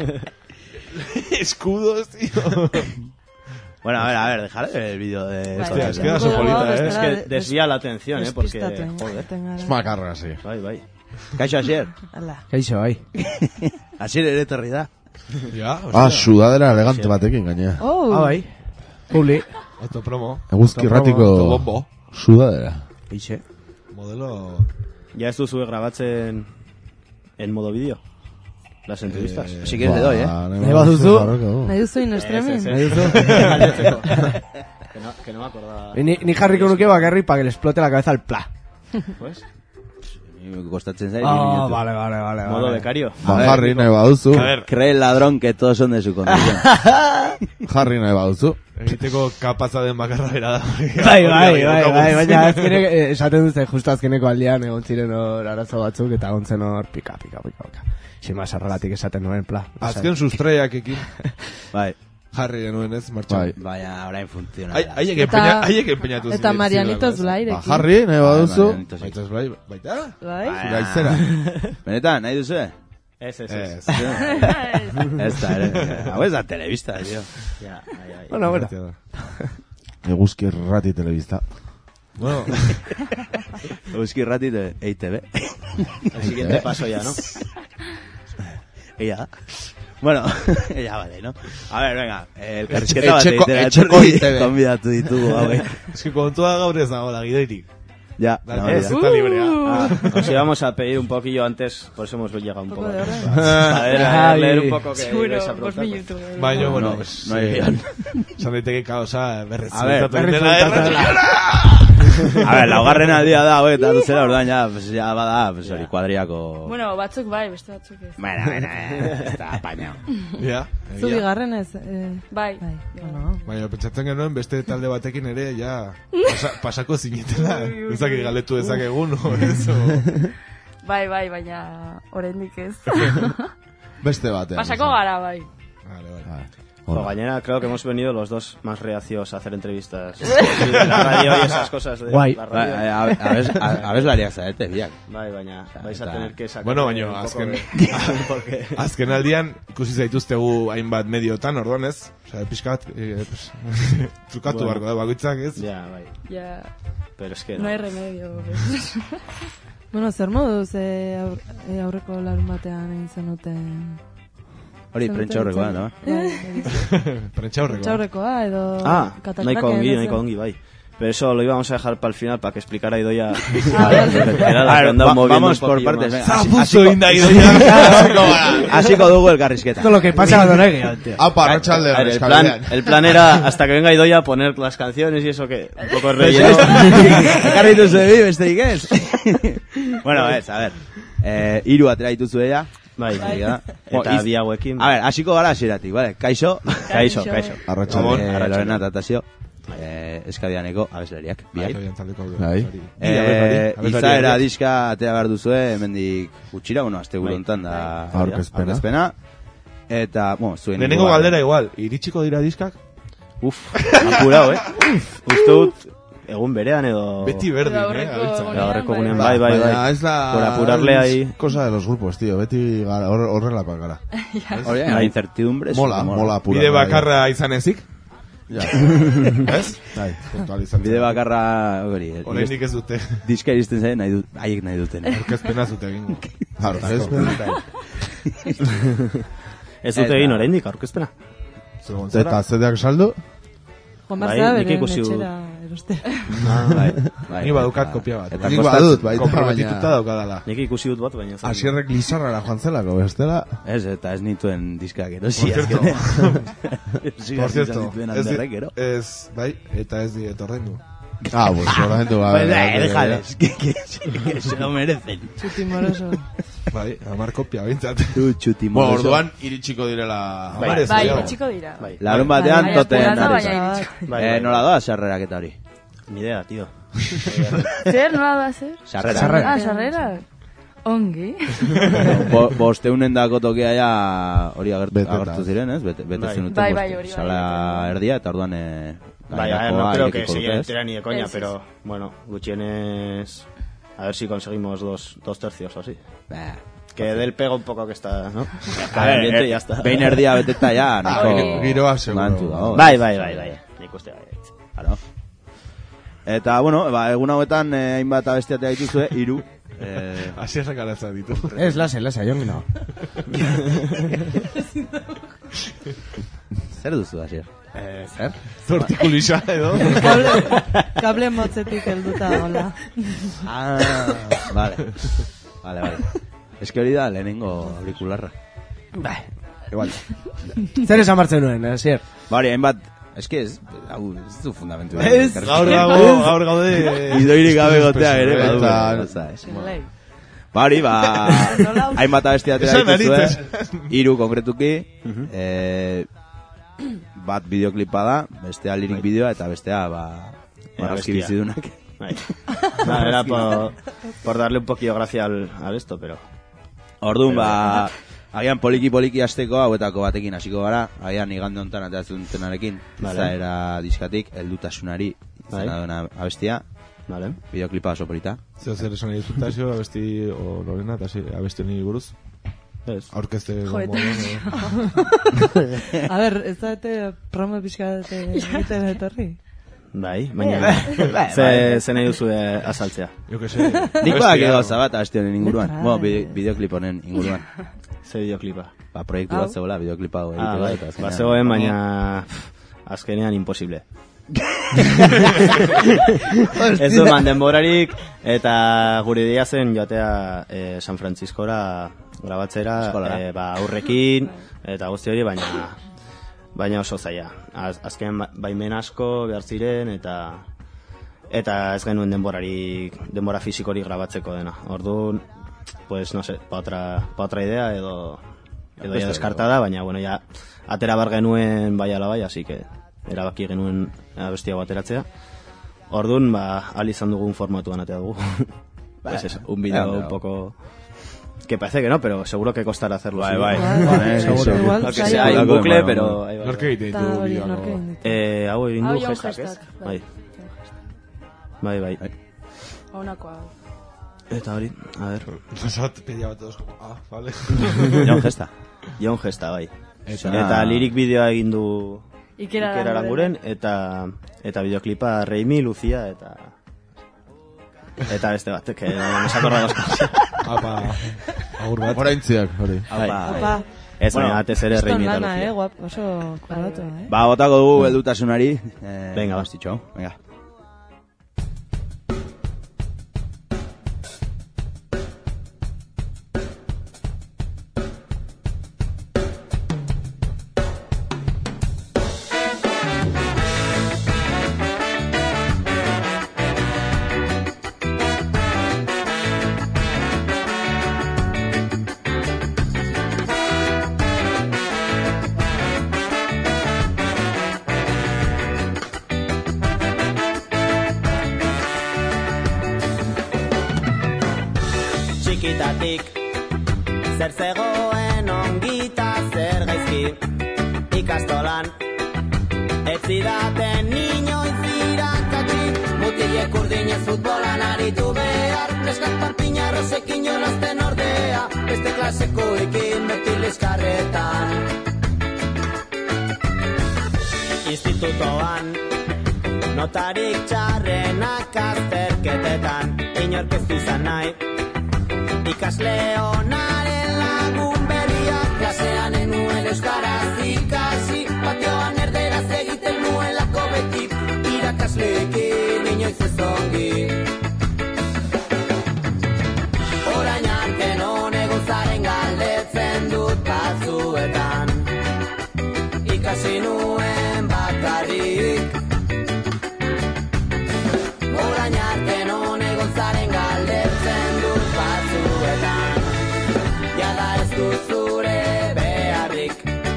Escudos, tío. Bueno, a ver, dejar el vídeo de... Bai, Hostia, es que bai. da sopolita, Bai, Es que desvía la atención, porque... Despistatu, Joder. etengara. Es macarra, sí. Bai. Kaixo Asier. Hala. Kaixo, bai. Asier ere etorri da. Ja, Ah, sudadera elegante batekin, gainea. Oh, bai. Publi. autopromo. Eguzki ratiko Autobombo. sudadera. Eixe. Modelo... Ya ez duzu grabatzen en modo vídeo. Las entrevistas. Si quieres le doy, Nahi baduzu. nahi duzu in streaming? Nahi duzu. Que no me acordaba. Ni jarriko nuke bakarri pa que le explote la cabeza el pla. Pues, Kostatzen zait. Ah, vale. modo becario. Ba, jarri nahi baduzu. Cree el ladrón que todos son de su condición. Jarri nahi baduzu. Egiteko kapaza den bakarra bera da. Bai, baina azkenek esaten duzte justo azkeneko aldean egon ziren hor arazo batzuk eta egon zen hor pika. Xema sarralatik esaten nuen pla. Azken sustraiak ekin Bai. jarri genuen ez, martxan. Bai. Baina, orain funtziona. Haiek empeñatu ziren. Eta Marianitos Ba, Blairekin. jarri nahi baduzu. Baita bai, baita? Bai? Zure aizera. Benetan, nahi duzu? Ez. Ez. Ez da, ere. Hau ez da telebista, tío. Ya, ai. Bueno. Eguzki rati telebista. Bueno, Euski rati de EITB. El siguiente paso ya, ¿no? Ella. Bueno, ya vale, ¿no? A ver, venga. El Etxeko carrizketa ITV. konbidatu ditugu, hauek. es que kontua gaur ez dago la gideirik. Ya, Dale, está librea. Os íbamos a pedir un poquillo antes, por eso hemos llegado un poco. poco de orden. Para leer un poco que Seguro, ibais a 5 preguntar. minutos. Baina, No, bueno, no hay guión. esan daiteke kausa A ver, berrezultatu A ver, laugarren aldia da, hauek, eta duzera, orduan, ya bada, pues hori, kuadriako... Bueno, batzuk bai, beste batzuk ez. Bueno, está apañado. Ja, Zu bigarren ez? Bai. Bueno. Baina, pentsatzen genuen beste talde batekin ere, ja, pasako zinetela. Ezak galetu dezakegun, o eso. Bai, baina oraindik ez. Beste batean. Pasako gara, bai. Vale. Jo, gainera, creo que hemos venido los dos más reacios a hacer entrevistas de la radio y esas cosas de Guay. la radio. Abeslariak zarete, biak. Bai, baina vais a tener que sacar Bueno, un baina, poco azken... porque Azken aldian, ikusi zaituztegu hainbat mediotan, orduan ez? Osea, pixka bat, trukatu Bueno. barko da bakoitzak, ez? ya, bai. Ja, Pero es que no hay remedio. Bueno, zer moduz aurreko larun batean egin zenuten... Hori, prentsa horrekoa, no? Prentsa horrekoa. Prentsaurrekoa edo... Ah, Kataltraken, nahiko ez? ongi, bai. Pero eso lo íbamos a dejar para el final, para que explicara Idoia. Vamos por partes. Asiko dugu elkarrizketa. Todo lo que pasa cuando no hay guión, tío. El plan era, hasta que venga Idoia, poner las canciones y eso que un poco relleno. Ekarritu zuen besterik ez. Bueno, a ver. Hiru atera dituzu ella. Bai, eta bi hauekin. A ver, hasiko gara hasieratik, vale? Kaixo. Arratsalde. Lorena Tatasio. Eskadianeko abeslariak, biak. Bai. Izaera diska atea behar duzue, hemendik gutxira, bueno, aste buru hontan da aurkezpena. Eta, bueno, zuen... Lehenengo galdera igual, iritsiko dira diskak? Apurao, Uste dut, egun berean edo... Beti berdin, Gaurreko gunean, bai. Por apurarle ahí... Cosa de los grupos, tío, beti horrelakoak gara. La incertidumbre... Mola apurar. Bide bakarra izan ezik? Ja. Ez? Bide bakarra... Horrendik ez dute. Diska iristen zen, haiek nahi duten. Orkezpena zute egin. Ez dute egin horrendik, orkezpena. Eta zedeak saldu? Juan Barzea bere etxera eroste. Ni badukat kopia bat. Nik badut, baita. Komprometituta daukadala. Nik ikusi dut bat, baina... Asierrek Lizarrara joan zelako, bestela? Ez, eta ez nituen diskak erosi. Por cierto, bai, eta ez diet ordaindu. Pues ordaindu, bai. Déjales, que se lo merecen. Txutimoroso. Bai, 10 kopia bintzat. Txutimoroso. Orduan, iritsiko direla... Bai, iritsiko dira. Larun batean toten. Nola doa sarrerak eta hori? Ni idea, tío. Zer, nola doa zer? Sarrera. Sarrera. Ongi. Bosteunen dako tokea ja hori agertu ziren, ez? Bete zenuten. Bai, hori. Sala erdia, eta orduan... no creo que se entera ni de coña, pero bueno, Gutxienes, a ver si conseguimos dos tercios o así. Que del pego un poco que está, ¿no? A ver, ya está. Behin erdia beteta ya, nahiko... Giroa seguro. Bai. Nik uste bai. Claro. Eta, bueno, egun hauetan hainbat abestiatea dituzue, 3. Asierrak aratza ditu. Ez, lasa, jongi no. Zer duzu, Asier? Zer? Zortikulisa edo? Kable motzetik helduta, hola. Vale. Ez que hori da lehenengo aurikularra. Bai, igual. Zer esan martzen nuen, Asier? Bari, hainbat... Ez que ez du fundamentu. Gaur gaude... Idoirik gabe gotea ere, Bari, hainbat abestiatea dituzue, 3 konkretuki, bat bideoklipa da, bestea lirik bideoa, eta bestea, marrazki bizidunak. Era por darle un poquillo gracia al esto, pero... Orduan, agian poliki hasteko hauetako batekin hasiko gara, agian igande hontan ateratzen dutenarekin, izaera diskatik, heldutasunari izena duena abestia, bideoklipa oso polita. Zer esan nahi duzutazio, abesti, o Lorena, eta abesti honi buruz? Aurkezte... A ber, ez da promo pixkate egiten etorri? Bai, baina ze nahi duzu azaltzea. Jo que se. Dikoak gauza bat abesti honen inguruan. Bueno, bideoklip honen inguruan. Ze bideoklipa? Proiektu bat zegoela, bideoklipa hau egiteko. Zegoen, baina azkenean imposible. Ez du denborarik, eta gure idea zen joatea San Franciscora grabatzera, aurrekin, eta guzti hori, baina oso zaila. Azken baimen asko behar ziren, eta ez genuen denbora fizikorik grabatzeko dena. Orduan, pues no sé, pa otra idea edo ya deskartada, baina bueno, ya atera bar genuen bai ala bai, así que erabaki genuen abestia bateratzea. Orduan, ahal izan dugun formatuan atea dugu. Pues eso, un video un poco... Que parece que no, pero seguro que costará hacerlo. Seguro. Igual, aunque sea hay un bucle, pero... Norke egiten ditu bideo. Hau egin du gestak, ez? Bai. Haunakoa. Eta hori, a ver... Nosat pedia bat todos como, vale. Jon Gesta, bai. Eta lirik bideoa egin du... Iker Aranguren, eta videoklipa Reimi, Lucia, eta beste bat, que no se acorda los cosas. Agur bat. Horaintziak, hori. Ez, baina batez ere Reimi eta Lucia. Guap, oso karato, botako dugu heldutasunari. Venga, bastitxo. Venga. txikitatik zer zegoen ongita zer gaizki ikastolan ez zidaten inoiz irakatsi mutilek urdinez futbolan aritu behar neskak parpina rosekin jolasten ordea beste klasekoekin beti liskarretan institutoan notarik txarrenak azterketetan inork ez izan nahi ikasle honaren lagun berriak klasean enuen euskaraz ikasi patioan erderaz egiten nuelako beti irakasleekin inoiz ez ongi orain arte non egozaren galdetzen dut batzuetan ikasi nuen bakarrik orain arte non egozaren galdetzen dut batzuetan jada ez dut zure beharrik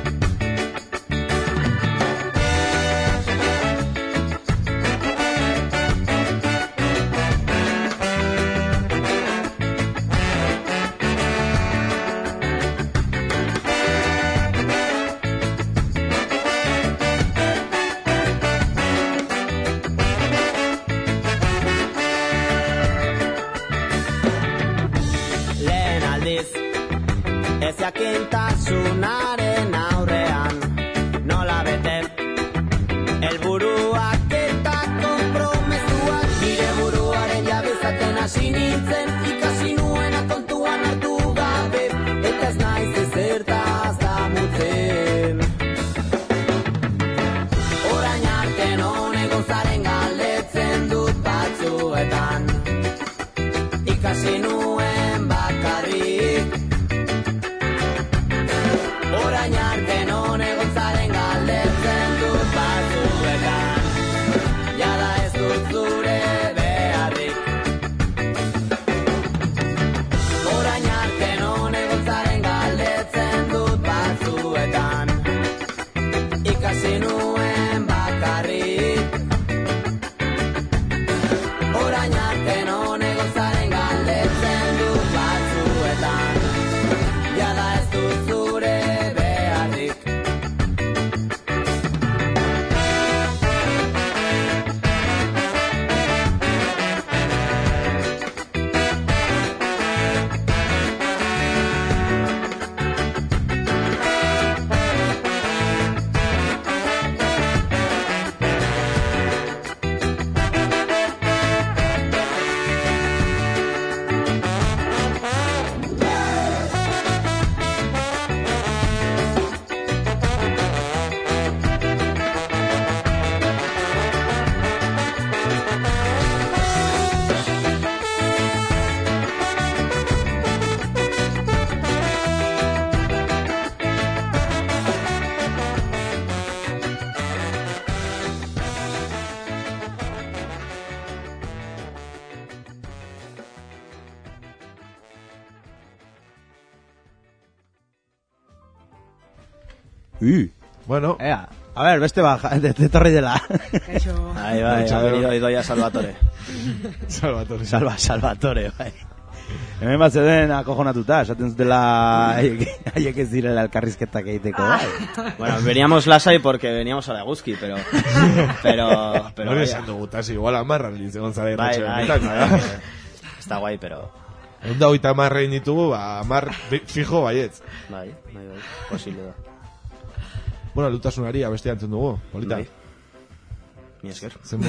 ez jakintasunaren aurrean nola bete helburuak eta konpromezuak nire buruaren jabezaten hasi nintzen ikasi nuena kontuan hartu gabe eta ez naiz ezertaz damutzen orain arte non egozaren galdetzen dut batzuetan ikasi nuen bakarrik orain arte non egontzaren galdetzen dut batzuetan jada ez dut zure beharrik orain arte non egontzaren galdetzen dut batzuetan ikasi nuen bakarrik orain arte non egontzaren galdetzen dut batzuetan jada ez dut zure Bueno. Ea, a ver, beste etorri dela. Eso. Ahí va, idoia Salvatore. Salvatore, bai. Hemen bat zeden akojonatuta, esaten zutela haiek ez direla elkarrizketak egiteko, bai. Bueno, veníamos lasai porque veníamos a la Guzki, pero no esan dugu, igual amarran dice González. Bai. Está guay, pero... Eunda hoita amarrein ditugu, amar fijo baietz. Bai, posible da. Bueno, lutasunari abestia entzun dugu, polita. Bai. Mi esker.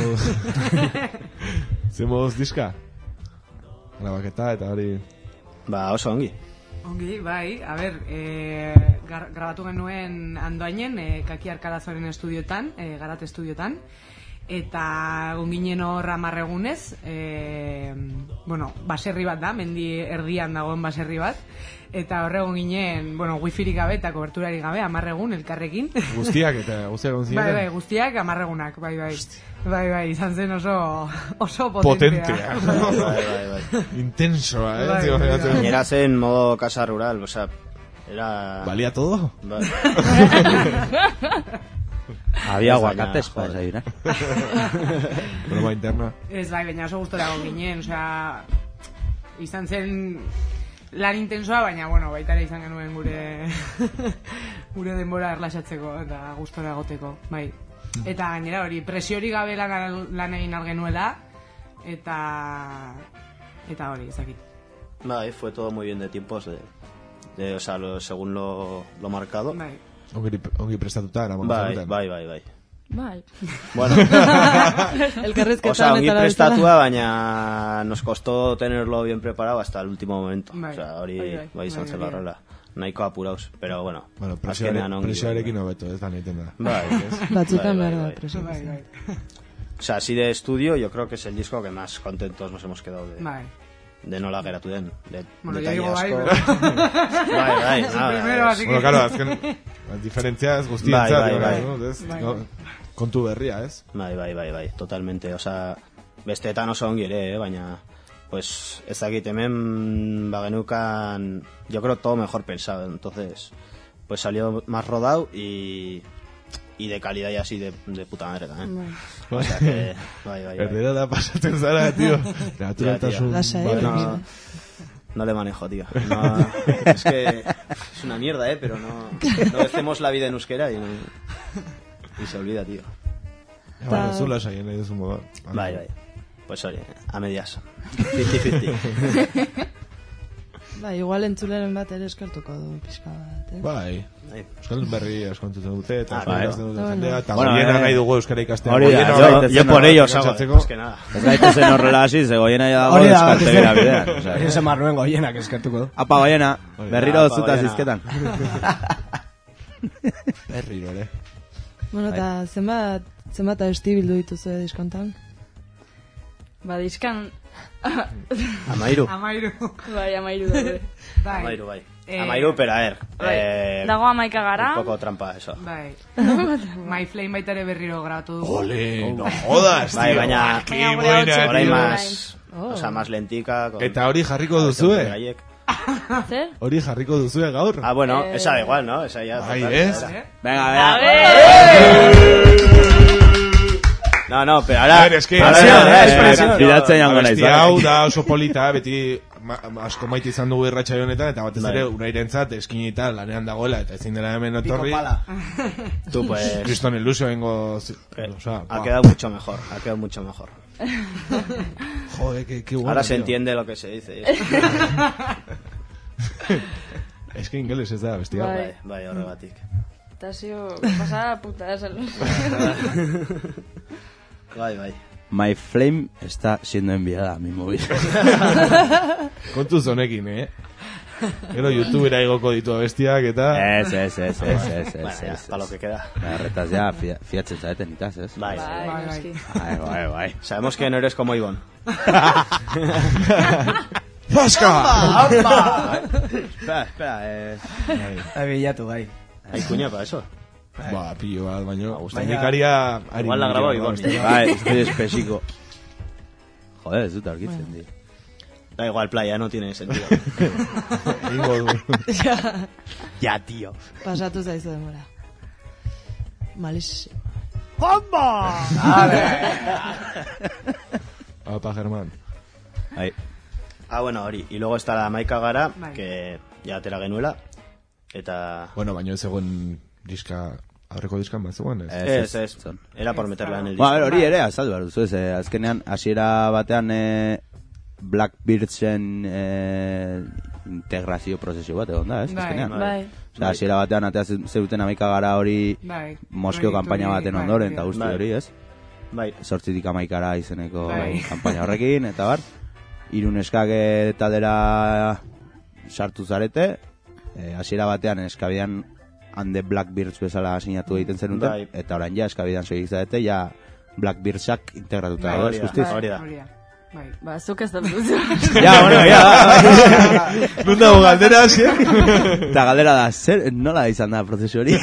Zemoduz diska? Grabaketa eta hori... Ba, oso ongi. Ongi, bai, a ber, grabatu genuen Andoainen, Kaki Arkadazoren estudiotan, Garat estudiotan, eta gonginen hor 10 egunez, bueno, baserri bat da, mendi erdian dagoen baserri bat, eta horre gonginen, bueno, wifirik gabe eta koberturarik gabe, 10 egun elkarrekin. Guztiak gontzien? Bai, guztiak 10 egunak, bai. Bai, izan zen oso potentea. Bai. Intensoa, Era zen modo casa rural, o sea, era... ¿Valía todo? Bai. Había aguacates para desayunar. Broma interna. Ez bai, baina oso gustora ginen, o sea, izan zen lan intensoa, baina, bueno, baita ere izan genuen gure denbora erlaxatzeko eta gustora egoteko, bai. Eta gainera hori, presiori gabe lan egin algenuela, eta hori, ezakit. Bai, fue todo muy bien de tiempos, o sea, según lo marcado. Bai. Ongi prestatuta, eraman. Bai. Bai. Bueno, o sea, ongi prestatua, baina nos costó tenerlo bien preparado hasta el último momento. O sea, hori bai izan zela horrela. Nahiko apuraus, pero bueno. Bueno, presioarekin hobeto, ez da nahiten da. Batzutan behar da, presioa. O sea, así de estudio, yo creo que es el disco que más contentos nos hemos quedado de nola geratu den. Bueno, ya digo bai, pero... Bai, primero, así que... Bueno, claro, azken, diferentziaz guztientzat, kontu berria, ez? Bai, totalmente, o sea, besteetan oso ongi ere, baina, pues, ezagit hemen, bagenukan, yo creo todo mejor pensado, entonces, pues salió más rodado y de calidad y así de puta madre también. O sea que, bai. Erdera da pasatzen zara, tío. Naturaltasun. No le manejo, tío. No, es que es una mierda, pero no hacemos la vida en euskera y se olvida, tío. Bueno, zu lasai nahi duzu modu. Bai. Pues hori, a medias. 50-50. Bai, igual entzuleren bat ere eskartuko du pixka bat, Bai. Euskaldun berri eskontutzen dute, eta jendea, eta goiena nahi dugu euskara ikastea. Hori da, yo por ellos hago, es que nada. Ez gaitezen horrela hasi, ze goiena ya dago eskartegira bidean. Hori zen marruen goienak eskartuko du. Apa, goiena, berriro zuta zizketan. Berriro, ere. Bueno, eta zenbat abesti bildu dituzue diskontan? Ba, diskan... Amairu. Bai, Amairu daude. Amairu, bai. Amairu, pero a ver. Dago 11 gara. Un poco trampa, eso. Bai. My Flame baita ere berriro grabatu dugu. Ole, no jodas, tío. Bai, baina... Horai más... O sea, más lentica. Eta hori jarriko duzue? ¿Zer? Hori jarriko duzue gaur? Ah, bueno, esa da igual, ¿no? Esa ya... Ahí es. Venga. No, pero ahora... A ver, es que... Fidatzen jango naiz. Hau da oso polita, beti asko maite izan dugu irratsaio honetan, eta batez ere unairentzat eskinita lanean dagoela, eta ezin dela hemen otorri. Tú, pues... Kriston ilusio vengo... Ha quedado mucho mejor, Joder, qué bueno. Ahora se entiende lo que se dice. Es que ingeles ez da, bestia. Bai, horregatik. Eta zio, pasada puta, esan. Bai. My Flame está siendo enviada a mi móvil. Kontuz honekin, Gero YouTubera igoko ditu abestiak eta... Ez. Para lo que queda. Erretaz ya, fiatzen zaeten itaz, ez? Bai. Bai. Sabemos que no eres como Ivonne. ¡Fasca! Espera, Bilatu, bai. Hay cuña para eso. Ba, pillo bat, baino. Teknikaria... Igual la grabo Ivonne. Bai, estoy espesiko. Joder, ez dut argitzen, tío. Da igual, playa, no tiene sentido. Ya, tío. Pasatu zaizu demora. Malísimo. ¡Bomba! Apa, Germán. Ahí. Ah, bueno, hori. Y luego está la Maika Gara, que ya te la genuela. Eta... Bueno, baino ez egon diska... Aurreko diskan bat zegoen, ez? Ez. Era por meterla en el disco. Hori ere, azaldu behar duzu, azkenean, hasiera batean Blackbeardsen integrazio prozesio bat egon da, ez? Bai. Osa, hasiera batean atea zeruten 11 gara hori Moskeo kanpaina baten ondoren, eta guzti hori, ez? Bai. 8tik 11 izeneko kanpaina horrekin, eta bar. 3 neskak taldera sartu zarete, hasiera batean eskabidean hande Blackbeards bezala sinatu egiten zenuten, eta orain ja eskabidean soilik zarete, ja Blackbeardsak integratuta dago, ez guztiz? Hori da. Bai, ba, zuk ez da duzu. Nun dago galdera, zer? Eta galdera da, zer, nola izan da prozesu hori?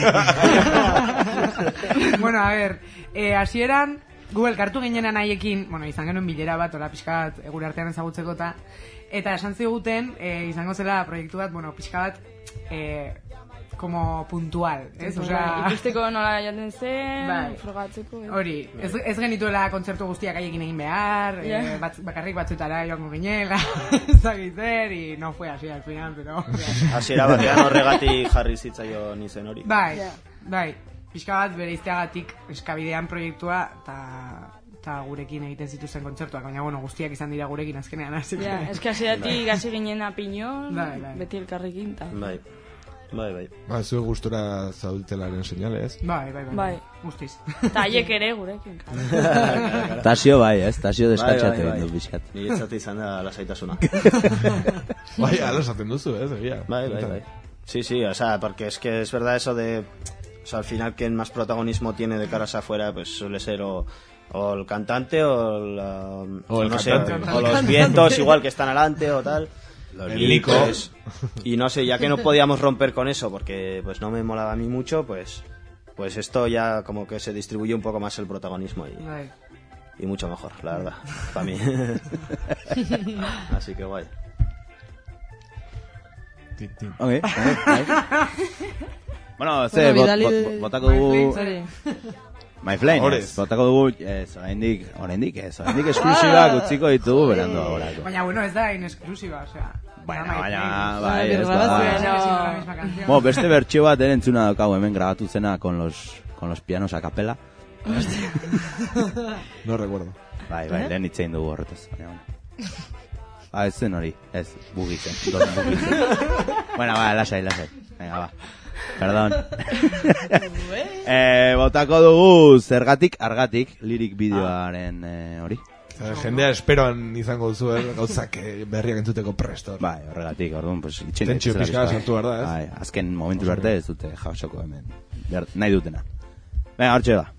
Bueno, a ver, hasieran gu elkartu ginenan haiekin, bueno, izan genuen bilera bat, ola pixka bat, gure artean ezagutzeko eta esan ziguten, izango zela proiektu bat, bueno, pixka bat, como puntual, ez? Osea, ikusteko nola jaten zen, bai. frogatzeko. Hori, ez genituela kontzertu guztiak haiekin egin behar, bakarrik batzutara joango ginela, ezagitzen, y no fue así al final, pero... Hasiera batean horregatik jarri zitzaion izen hori. Bai, pixka bat bere izteagatik eskabidean proiektua, eta gurekin egiten zituzen kontzertuak, baina bueno, guztiak izan dira gurekin azkenean, hasi. Eske hasieratik hasi ginen apiñon, beti elkarrekin, ta. Bai. Zue gustura zauditelaren señale, ez? Bai. Guztiz. Ta haiek ere gurekin. Tasio bai, ez? Tasio deskatxate bindu bizkat. Nire etzate izan da lasaitasuna. Bai, ala esaten duzu, ez? Bai. Sí, o sea, porque es que es verdad eso de... O sea, al final quien más protagonismo tiene de caras afuera, pues suele ser o el cantante o los vientos igual que están adelante o tal. Y no sé, ya que no podíamos romper con eso porque pues no me molaba a mí mucho, pues esto ya como que se distribuye un poco más el protagonismo y mucho mejor, la verdad, para mí. Así que guay. Okay. Bueno, botako dugu My Flames, botako dugu oraindik esklusibak utziko ditugu berando ahora. Baina bueno, ez da inesklusiba, o sea. Baina, bai, ez da. Beste bertxio bat entzuna daukagu hemen grabatu zena con los pianos a capela. No recuerdo. Bai, lehen itzein dugu horretaz. Ez zen hori, ez, bugitzen. Bueno, lasai. Venga, va. Perdón. Botako dugu zergatik argatik lirik bideoaren hori. Jendea esperoan izango duzu, gauzak berriak entzuteko presto. Bai, horregatik, orduan, pues itxen. Tentsio pizka sartu behar da, ez? Bai, azken momentu arte ez dute jasoko hemen. Nahi dutena. Venga, hortxe da.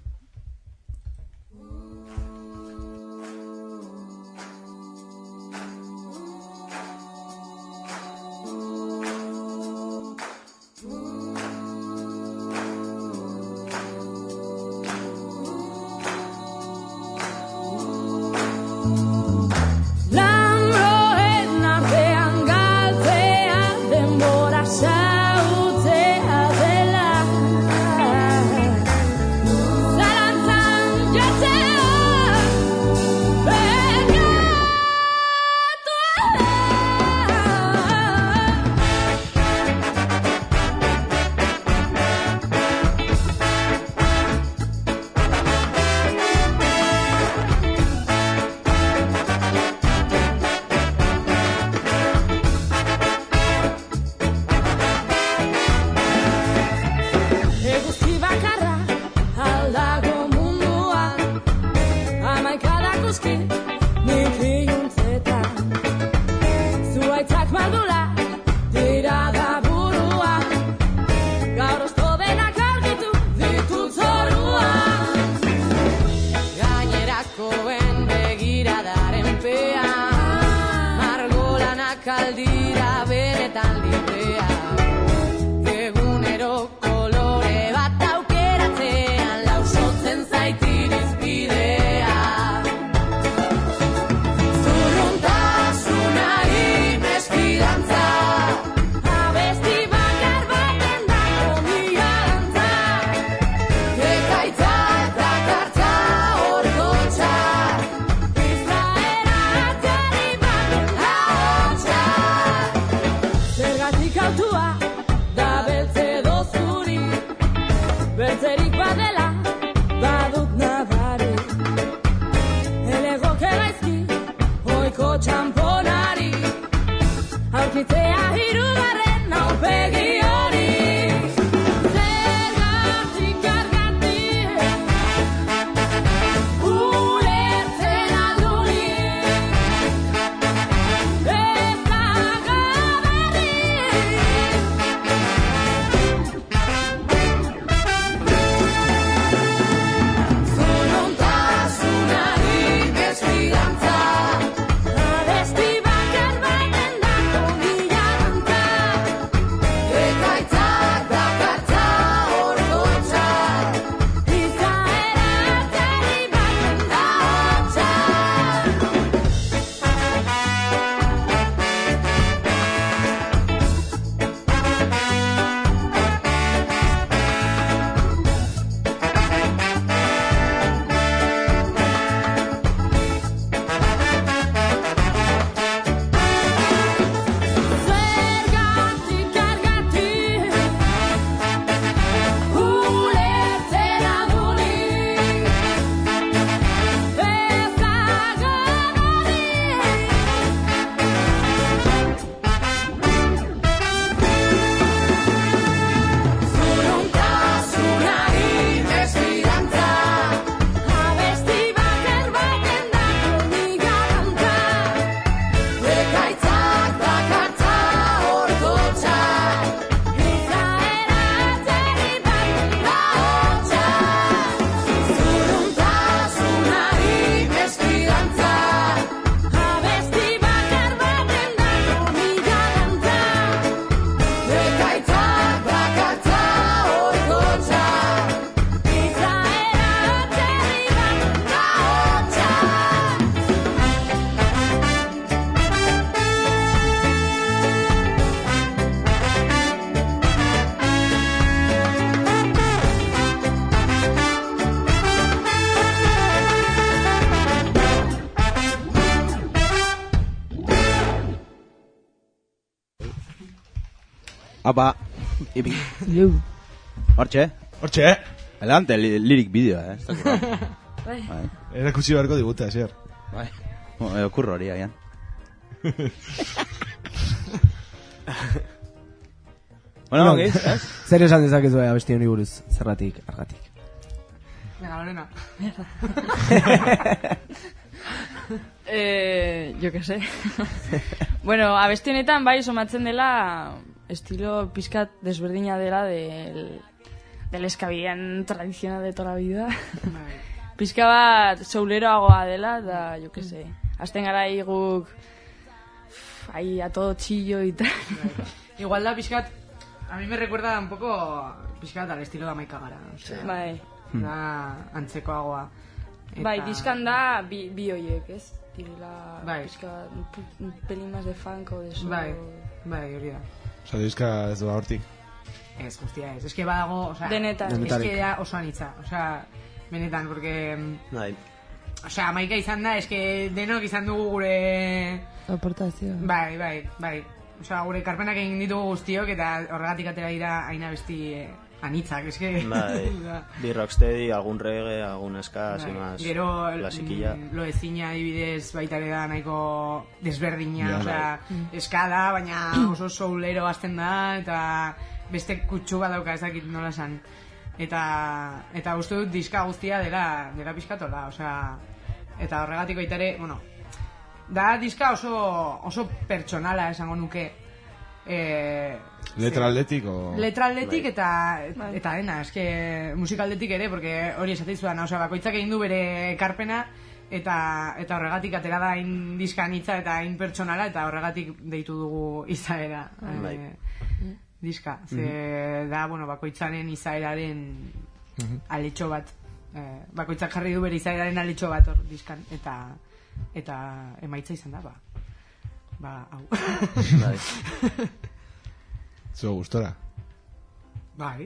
Apa, ipi. Hortxe. Elegante lirik bideoa, Bai. Erakutsi beharko digute, asier. Bai. Okurro hori, agian. Bueno, ongi, ez? Zer esan dezakezu abesti honi buruz, zerratik, argatik. Venga, Lorena. Yo que sé. Bueno, abesti honetan bai somatzen dela estilo pizkat desberdina dela del eskabidean tradicional de toda la vida. Pizka bat souleroagoa dela, da, yo que sé. Azten gara guk ahí a todo chillo y tal. Igual da pizkat, a mí me recuerda un poco pizkat al estilo de Amaika Gara. Bai. Da antzekoagoa. Bai, diskan da bi hoiek, ez? Direla bai. Pizka un pelín más de funk o de soul. Bai, hori da. Osa, diska ez du hortik. Ez, guztia ez. Ez que badago, o sea, denetan. Ez que da oso anitza, o sea, benetan, porque... Bai. O sea, Amaika izan da, ez que denok izan dugu gure... Aportazio. Bai. O sea, gure karpenak egin ditugu guztiok, eta horregatik atera dira haina besti anitzak, es que... Bai, bi rocksteady, algun reggae, algun ska, así más klasiquilla. Lo ezina adibidez baita ere da nahiko desberdina, o sea, ska da, baina oso soulero azten da, eta beste kutsu bat dauka ezakit nola esan. Eta uste dut diska guztia dela pizkatola, o sea, eta horregatik baita ere, bueno, da diska oso pertsonala esango nuke. Letra aldetik o... Letra aldetik eta dena, eske musikaldetik ere, porque hori esateizudan, o sea, bakoitzak egin du bere ekarpena eta horregatik atera da hain diska anitza eta hain pertsonala, eta horregatik deitu dugu izaera diska. Ze da, bueno, bakoitzaren izaeraren aletxo bat, bakoitzak jarri du bere izaeraren aletxo bat hor diskan, eta emaitza izan da, hau. Bai. Zuo gustora. Bai.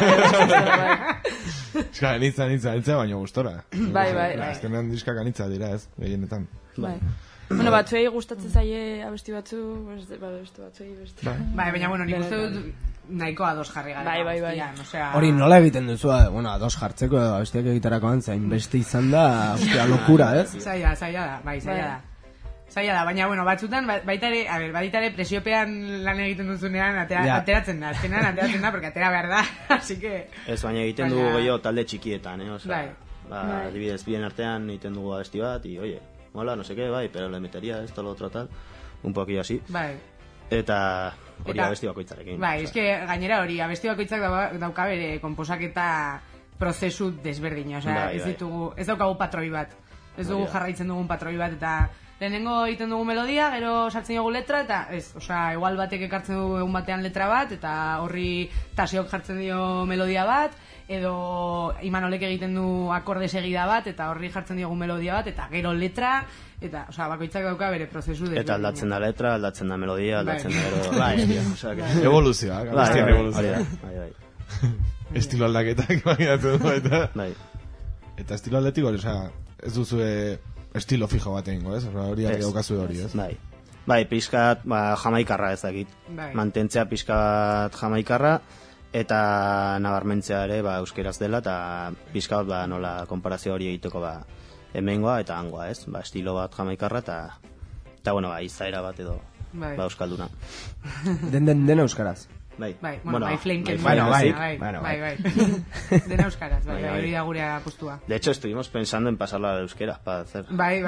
Eska, anitza, baina gustora. Bai. Azkenean diskak anitza dira, ez, gehienetan. Bai. Bueno, batzuei gustatzen zaie abesti batzu, beste batzuei beste. Bai, baina, bueno, nik uste dut nahiko ados jarri gara. Bai. Hori nola egiten duzu, bueno, ados jartzeko edo abestiak egitarakoan zain beste izan da, ostia, lokura, ez? Zaila da. Zaila da, baina, bueno, batzutan, baita ere presiopean lan egiten duzunean ateratzen da, azkenean ateratzen da, porque atera behar da, así que... Ez, baina egiten dugu gehiago talde txikietan, adibidez, bien artean egiten dugu abesti bat, y oye, mola, no sé qué, bai, pero le metería esto, lo otro, tal, un poquillo así. Bai. Eta hori abesti bakoitzarekin. Bai, eske gainera hori, abesti bakoitzak dauka bere konposaketa prozesu desberdina, osea, ez daukagu patroi bat, ez dugu jarraitzen dugun patroi bat, eta lehenengo egiten dugu melodia, gero sartzen dugu letra, eta ez, osea, igual batek ekartzen dugu egun batean letra bat, eta horri Tasiok jartzen dio melodia bat, edo Imanolek egiten du akorde segida bat, eta horri jartzen diogu melodia bat, eta gero letra, eta, osea, bakoitzak dauka bere prozesu desberdina. Eta aldatzen da letra, aldatzen da melodia, aldatzen da gero... Bai, evoluzioa, gaztien evoluzioa. Bai. Estilo aldaketak imaginatu du, eta... Bai. Eta estilo aldetik hori, osea, ez duzu estilo fijo bat egingo, ez? Hori daukazu hori, ez? Bai, pizkat, jamaikarra ezakit. Mantentzea pizkat jamaikarra, eta nabarmentzea ere, euskeraz dela, eta pizkat, nola, konparazio hori egiteko, hemengoa eta hangoa, ez? Estilo bat jamaikarra, eta bueno, izaera bat edo, euskalduna. Den euskaraz. Bai, bueno, flanken. Bai. Den euskaraz, hori da gure apostua. De hecho, estuvimos pensando en pasarla a euskera, para hacer... Bai.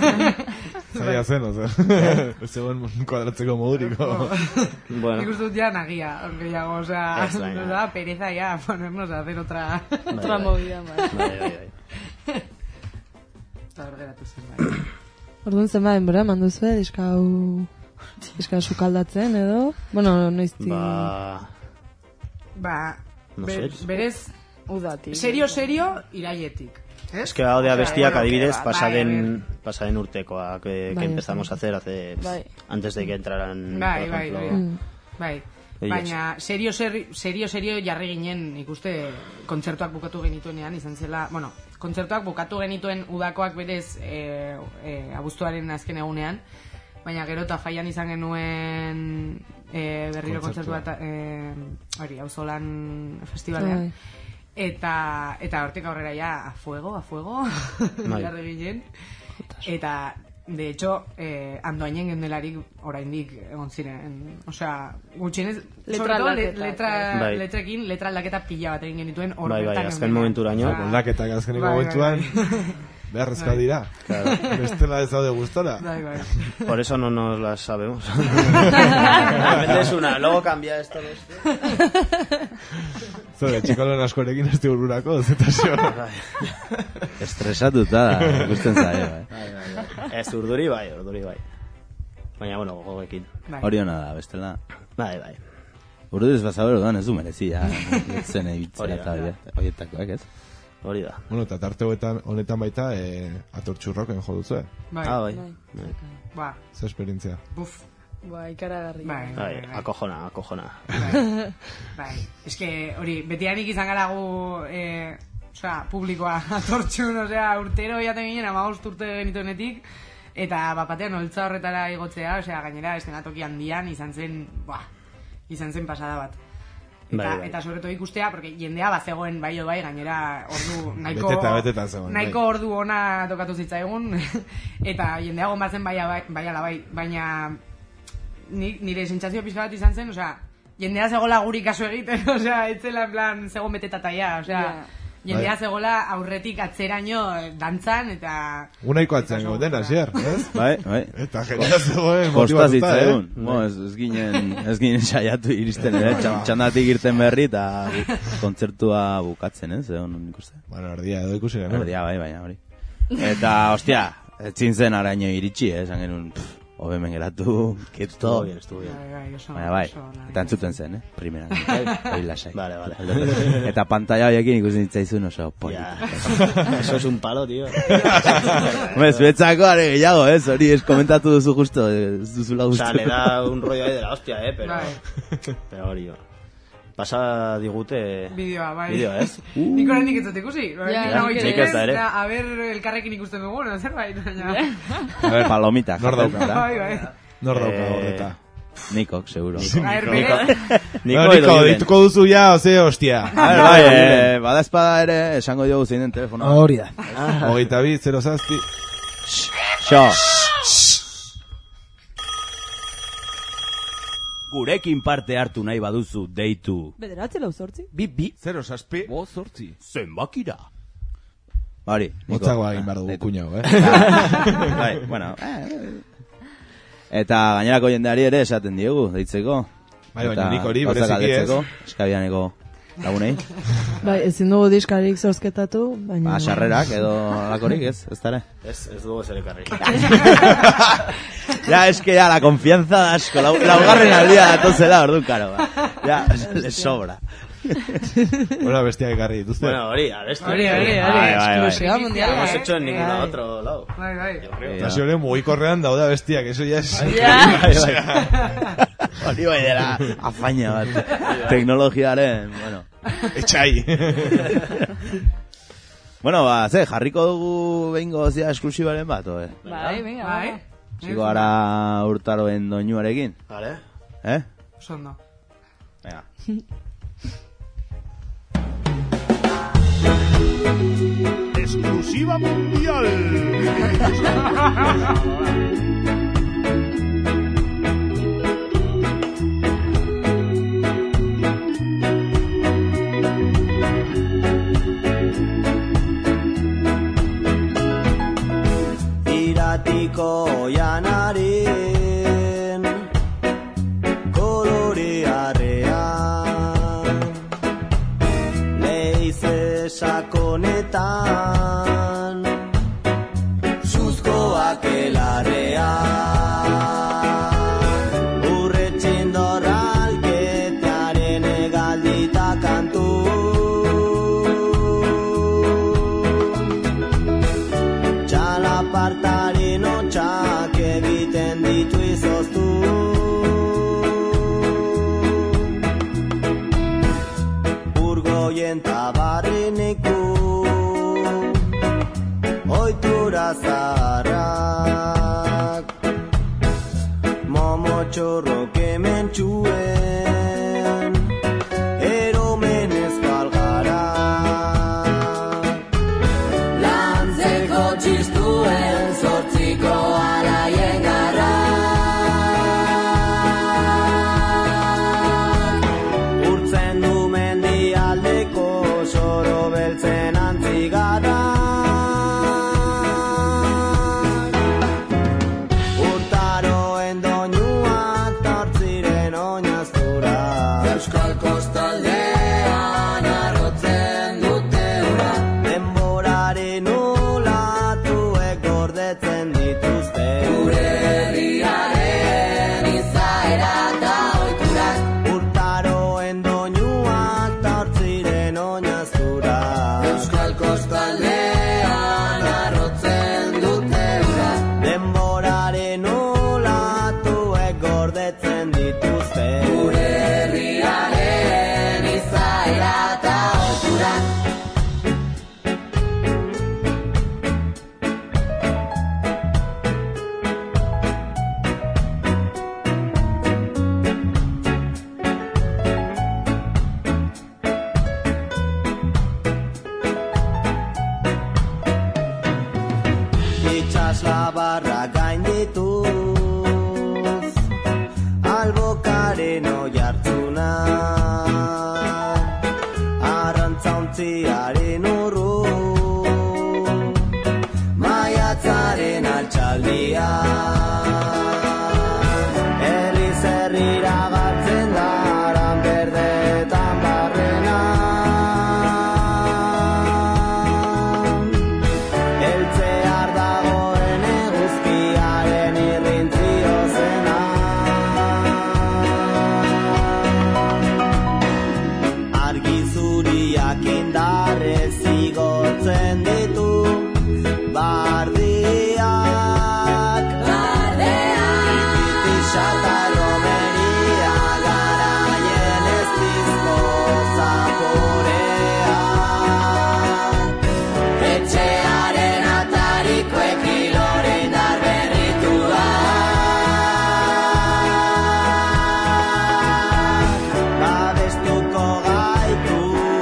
Zaila zen, oza. Zegoen kuadratzeko moduriko. Bueno. Nik uste dut ya nagia, gehiago, oza, nos da pereza ya ponernos a hacer otra movida, bai. Eta bergeratu zen, bai. Orduan zenba denbora, manduzue, diska sukaldatzen edo? Bueno, noizti... Berez... Udatik. Serio, iraietik. Es que gaudea bestiak adibidez pasaden urtekoak que empezamos a hacer antes de que entraran... Bai. Baina serio jarri ginen ikuste kontzertuak bukatu genituenean izan zela, bueno, kontzertuak bukatu genituen udakoak berez abuztuaren azken egunean, baina gero eta Faian izan genuen berriro kontzertu bat hori, Auzolan festivalean. Eta hortik aurrera ja, a fuego, garri ginen. Eta, de hecho, Andoainen gendelarik oraindik egon ziren. Osea, gutxienez, letrekin, letra aldaketa pila bat egin genituen. Bai, azken momenturaino. Aldaketak azkeneko momentuan... Beharrezkoa dira. Bestela ez daude gustora. Por eso no nos las sabemos. Realmente es una, luego cambia esto. Zore, txikolon askorekin ez digururako, zetazio. Estresatuta da, gusten zaio. Ez urduri bai. Baina, bueno, gogoekin. Hori hona da, bestela. Bai. Urduriz bazabero doan ez du merezia. Zen egitzera eta horietakoak, ez? Hori da. Bueno, eta tarte honetan baita atortxurroken jo duzu, Bai. Zer esperientzia? Buf. Ikaragarri. Bai, akojona. Bai, eske hori, betianik izan gara gu, publikoa atortxun, urtero jaten ginen, 15 urte genituenetik, eta bapatean oltza horretara igotzea, gainera, eszenatoki handian, izan zen pasada bat. Eta sobreto ikustea, porque jendea bazegoen bai gainera ordu nahiko ordu ona tokatu zitzaigun, eta jendea gon batzen bai ala bai, baina nire sentsazio pixka bat izan zen, jendea zegoela guri kasu egiten, etzela en plan zegoen beteta taia, jendea zegoela aurretik atzeraino dantzan, eta... Unaiko atzean goten, asier, ez? Bai. Eta jendea zegoen motibatuta, ez ginen saiatu iristen, txandatik irten berri, eta kontzertua bukatzen, ez? Bueno, erdia edo ikusi gano. Erdia, bai, baina hori. Eta, ostia, etzin zen araño iritsi, esan genuen... Obe mengeratu, kieto. Baina bai, eta entzuten zen, primera. Hori lasai. Vale. Eta pantalla horiekin ikusten ditzaizun oso polita. Eso es un palo, tío. Zuetzako are gehiago, hori ez komentatu duzu justo, ez duzula gustu. Le da un rollo ahí de la hostia, pero hori, pasa digute... Bideoa, bai. Bideoa, ez? Nik oraindik ez dut ikusi. Nik ez da, ere. A ber, elkarrekin ikusten dugu, zerbait. A ber, palomitak. Nor dauka. Bai. Nor dauka horreta. Nikok, seguro. Niko, dituko duzu ya, oze, hostia. Bai, bada espada ere, esango diogu zein den telefonoa. Hori da. 22 0 Xo. Gurekin parte hartu nahi baduzu deitu. 9-8. 2-0-6 zenbakira. Hori, Motzagoa egin behar dugu kuñau, Bai, bueno. Eta gainerako jendeari ere esaten diegu, deitzeko. Bai, baina nik hori, bereziki ez. Eskabianeko lagunei. Bai, ezin dugu diskarik zozketatu, baina... Sarrerak edo lakorik, ez dara? Ez dugu zer ekarri. Ya, es que ya la confianza da asko, laugarren aldia datozela, ordu karo, ya, les sobra. Una bestia ekarri dituzte. Bueno, hori, abesti. Hori, exclusiva mundial. Hemos hecho en ningún otro lado. Bai. Eta ziore mugikorrean dauda bestiak, eso ya es... Hori bai dela afaina bat, teknologiaren, bueno. Etxai. Bueno, jarriko dugu behingo zia esklusibaren bat, oe? Bai, venga. Ziko gara urtaroen doinuarekin. Vale. Sondo. Venga. Exclusiva mundial. Iratiko janaren kolorearrean leize sakonetan suzkoak elarrean urretxin dorralketearen egaldita kantu txalapartaren otxak egiten ditu izoztu urgoien tabarreneku oitura zaharrak motxorro kementxuen eromenez galgara lantzeko txistuen zortziko alaien garra urtzen du mendialdeko soro beltzen antzigara kostaldean arrotzen dute ura denboraren olatuek gordetzen dituzte gure herriaren izaera eta ohiturak urtaroen doinuak tortziren oinazura euskal kostaldean arrotzen dute ura denboraren olatuek gordetzen dituzte gure Labarra gaindituz albokaren oihartzuna arrantzaontziaren urru maiatzaren altxaldia herriz herrira gartzen da aran berdetan barrena zigotzen ditu bardiak ikitisa romeria garaien ez dizko zaporea etxearen atariko ekiloren darberritua babestuko gaitu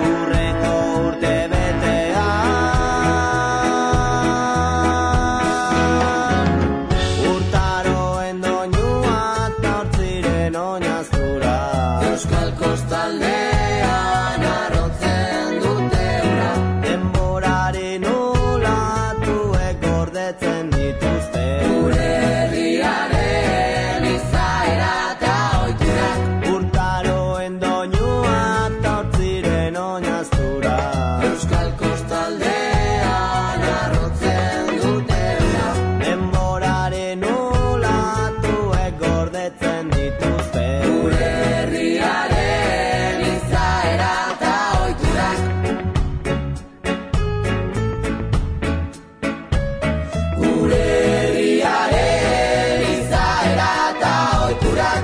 kostaldean arrotzen dute ura denboraren olatuek gordetzen dituzte gure herriaren izaera eta ohiturak urtaroen doinuak tortziren oinaztura euskal kostaldean arrotzen dute ura denboraren olatuek gordetzen dituzte gure herriaren izaera eta ohiturak gure herriaren izaera eta ohiturak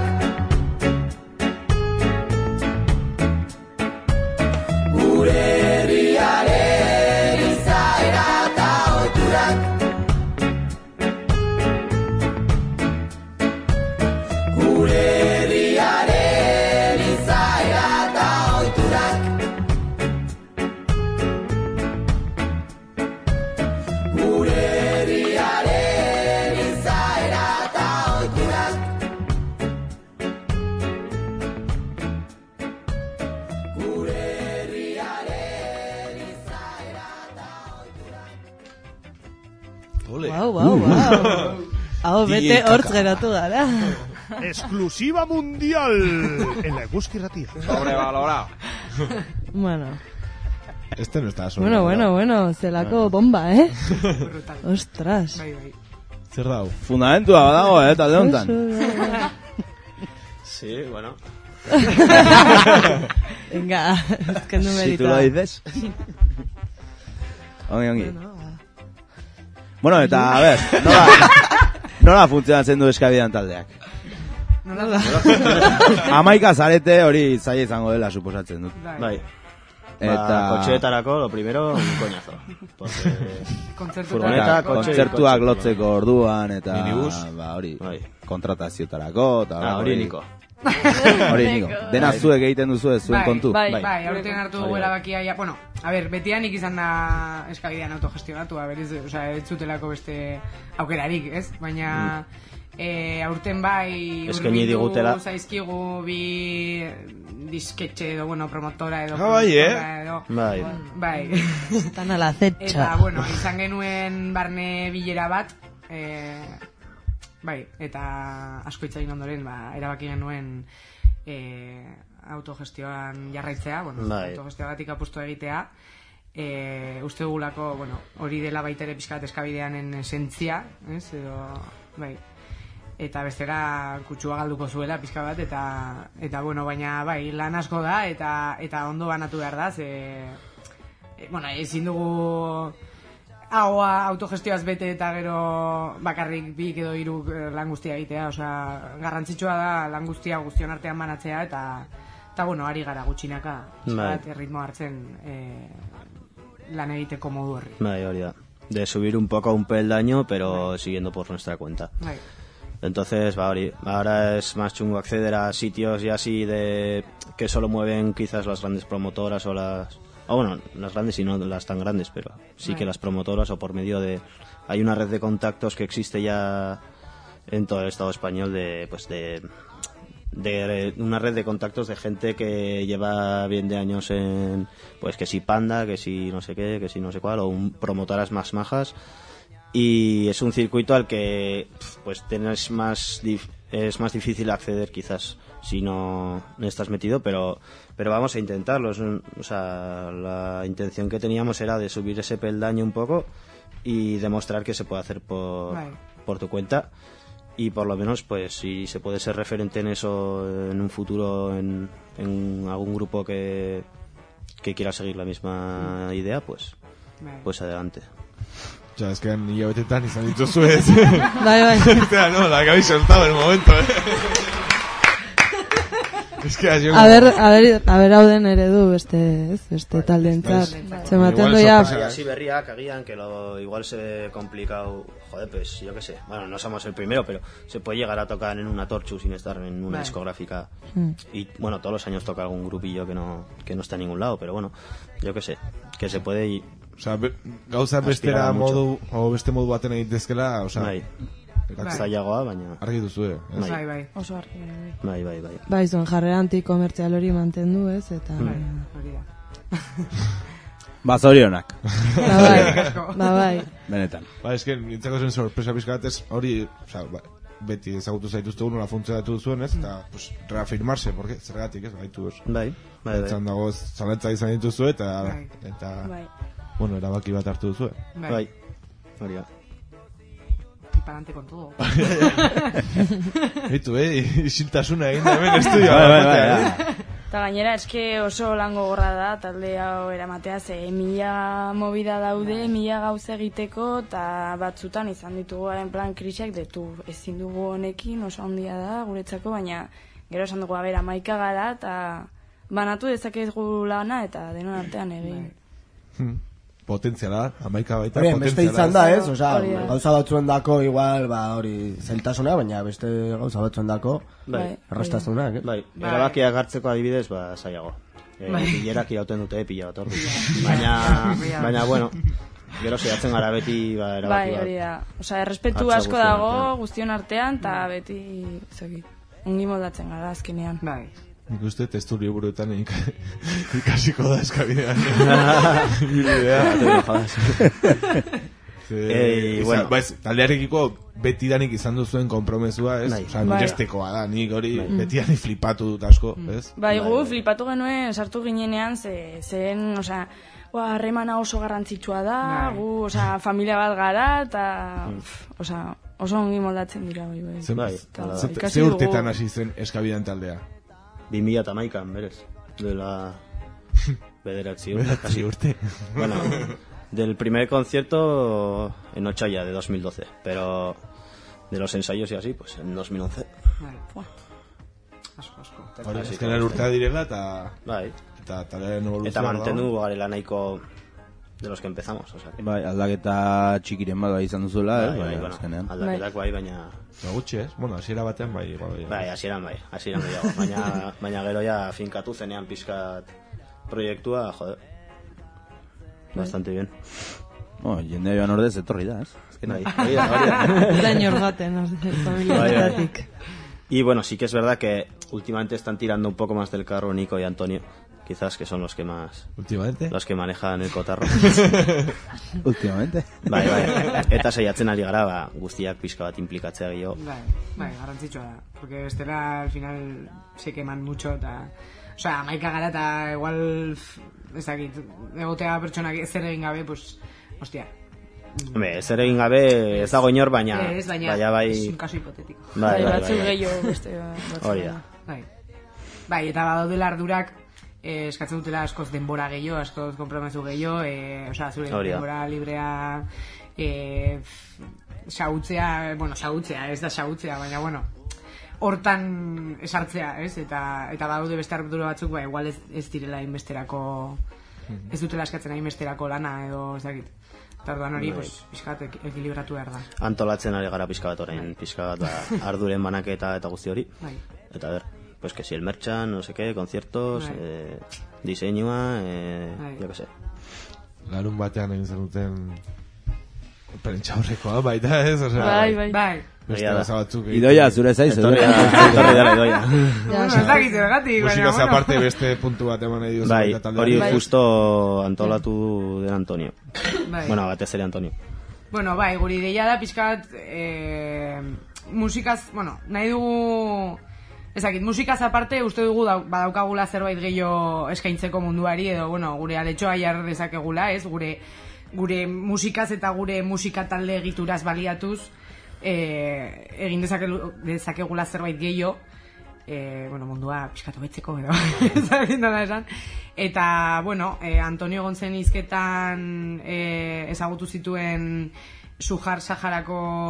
gure herriaren izaera eta ohiturak gure herriaren izaera eta ohiturak gure herriaren izaera eta ohiturak gure herriaren izaera eta ohiturak Wow. Hau bete hortz geratu gara. Exclusiva mundial en la Eguzki Ratia. Sobrevalorado. Bueno. Este no está sobre. Bueno, zelako bomba, Ostras. Zer dau? Fundamentua badago, talde honetan. Sí, bueno. Venga, ezkendu merita. Si tú lo dices. Ongi. Bueno, eta, a ver, nola funtzionatzen du eskabidean taldeak? Nola? 11 zarete hori zaila izango dela suposatzen dut. Bai. Eta kotxeetarako, lo primero, un coñazo. Furgoneta, kontzertuak lotzeko orduan, eta minibus, hori, kontratazioetarako, eta hori niko. Hori niko. Dena zuek egiten duzu ez zuen kontu. Bai, aurten hartu dugu erabakia, bueno, a ber, betianik izan da eskabidean autogestionatu, a ber, ez zutelako beste aukerarik, ez? Baina aurten bai urbildu zaizkigu bi disketxe edo, bueno, promotora edo edo bai están a la acecha eta, bueno, izan genuen barne bilera bat bai, eta asko itzain ondoren erabaki genuen autogestioan jarraitzea, bueno, autogestioagatik apustu egitea uste dugulako, bueno, hori dela baitere pixkat eskabideanen esentzia, ez, edo, bai, eta bestera kutsua galduko zuela pixka bat, eta bueno, baina bai, lan asko da, eta ondo banatu behar da, bueno, ezin dugu autogestioaz bete eta gero bakarrik bik edo hiru lan guztia egitea, osea, garrantzitsua da lan guztia guztion artean banatzea, eta bueno, ari gara gutxinaka, ritmo hartzen lan egiteko modu horri. Bai, hori da. De subir un poco un peldaño, pero siguiendo por nuestra cuenta. Bai. Entonces, ahora es más chungo acceder a sitios y así de que solo mueven quizás las grandes promotoras o las... bueno, las grandes y no las tan grandes, pero sí que las promotoras o por medio de... Hay una red de contactos que existe ya en todo el Estado español de una red de contactos de gente que lleva bien de años en... Pues que si Panda, que si no sé qué, que si no sé cuál, o promotoras más majas. Y es un circuito al que pues es más difícil acceder quizás si no estás metido, pero vamos a intentarlo. O sea, la intención que teníamos era de subir ese peldaño un poco y demostrar que se puede hacer por tu cuenta, y por lo menos pues si se puede ser referente en eso en un futuro en algún grupo que quiera seguir la misma idea, pues adelante. Ya, es que ni betetan izan dituzu ez. Bai. No, la que habéis soltado en el momento. Es que a ver hauden eredu beste taldeentzat. Se matendo ya. Así berriak agian que igual se complicado, joder, pues yo qué sé. Bueno, no somos el primero, pero se puede llegar a tocar en una Torchu sin estar en una discográfica. Y bueno, todos los años toca algún grupillo que no está en ningún lado, pero bueno, yo qué sé, que se puede ir. O sea, gauza bestera modu o beste modu baten egitezkela, o sea, zailagoa, baina argi duzu, Bai. Oso argi. Bai. Bai, zuen jarrera antikomertzial hori mantendu, ez, eta hori da. Zorionak. Bai. Benetan. Es que nintzako zen sorpresa pizkat ez hori, o sea, beti ezagutu zaituzte nola funtzionatu duzuen, ez, eta pues reafirmarse, porque zergatik, ez, baitu ez. Bai. Etzan dago zalantza izan dituzu eta bueno, erabaki bat hartu duzu. Bai. Hori da. Y para adelante con todo. Eitu, isiltasuna egin da hemen estudioa. Bai. Eta gainera, eske oso lan gogorra da, talde hau eramatea, mila movida daude, mila gauza egiteko, eta batzutan izan ditugu garen plan krisiak, ezin dugu honekin, oso handia da, guretzako, baina gero esan dugu, abera, maika gara, eta banatu dezakezgu lana, eta denon artean egin. Potentziala, amaika baita potentziala. Beste izan da, ez? Osa, gauza batzuen dako igual, hori zailtasuna, baina beste gauza batzuen dako errastasunak, Bai, erabakiak hartzeko adibidez, zailago. Bilerak irauten dute pila bat ordu. Baina, bueno, gero zehatzen gara beti erabaki bat. Bai, hori da. Osa, errespetu asko dago guztion artean, eta beti, ongi modatzen gara azkenean. Bai. Nik uste testu liburuetan ikasiko da eskabidean. Bueno, taldearekiko betidanik izan duzuen konpromesua, ez? Osa, nirestekoa da, nik hori betidanik flipatu dut asko, ez? Bai, gu flipatu genuen, sartu ginenean, zen, osa, harremana oso garrantzitsua da, gu, osa, familia bat gara, eta, osa, oso ongi moldatzen dira, bai. Ze urtetan hasi zen eskabidean taldea? 2011an, berez. Dela... Bederatzi urte. Bueno, del primer concierto en Ochaya, de 2012. Pero de los ensayos y así, pues en 2011. Asko. Hori, azkenean urtea direla eta... Bai. Eta taldearen evoluzioa. Eta mantendu garela nahiko de los que empezamos, o sea. Bai, aldaketa txikiren bat bai izan duzula, bai, bueno, aldaketak bai, baina... Gutxi, ez? Bueno, hasiera batean bai. Bai, hasieran gehiago. Baina gero ja finkatu zenean pizkat proiektua, joder. Bastante bien. Jende joan ordez etorri da, ez? Bai. Señor Gaten, familiatik. Y bueno, sí que es verdad que últimamente están tirando un poco más del carro Nico y Antonio. Quizás que son los que más... ¿Últimamente? Los que manejan el cotarro. ¿Últimamente? Bai. Eta saiatzen ari gara, guztiak pixka bat implikatzea gehiago. Bai, garrantzitsua da. Porque estela, al final, se queman mucho, eta... Osea, maika gara eta igual... Ez dakit, egotea pertsonak zer egin gabe, pues... Hostia. Hombre, zer egin gabe ez dago inor, baina... Ez, baina, es un caso hipotético. Bai, batzuk gehiago beste hori da. Bai, eta badaudela ardurak, eskatzen dutela askoz denbora gehiago, askoz konpromezu gehiago, osea, zure denbora librea... Xautzea, ez da xautzea, baina, bueno... Hortan esartzea, ez? Eta badaude beste ardura batzuk, ba, igual ez direla inbesterako... Ez dutela eskatzen inbesterako lana, edo ez dakit. Eta orduan hori, pixkat ekilibratu behar da. Antolatzen ari gara pixka bat orain, pixka bat arduren banaketa eta guzti hori. Eta ber, pues que si el merchan, no sé qué, conciertos, diseinua, yo que sé. Larun batean egin zenuten prentxaurrekoa, baita ez? Bai. Beste gauza batzuk. Idoia, zure zaiz, etorri dela Idoia. Musikaz aparte beste puntu bat eman nahi duzu. Bai, hori justo antolatu den Antonio. Bueno, batez ere Antonio. Bueno, bai, guri ideia da pixkat musikaz, bueno, nahi dugu ezakit, musikaz aparte uste dugu badaukagula zerbait gehiago eskaintzeko munduari edo, bueno, gure aletxoa jar dezakegula, ez? Gure musikaz eta gure musika talde egituraz baliatuz egin dezakegula zerbait gehiago, bueno, mundua pixkatu betzeko edo esan. Eta, bueno, Antonio Gontzen hizketan ezagutu zituen Sahara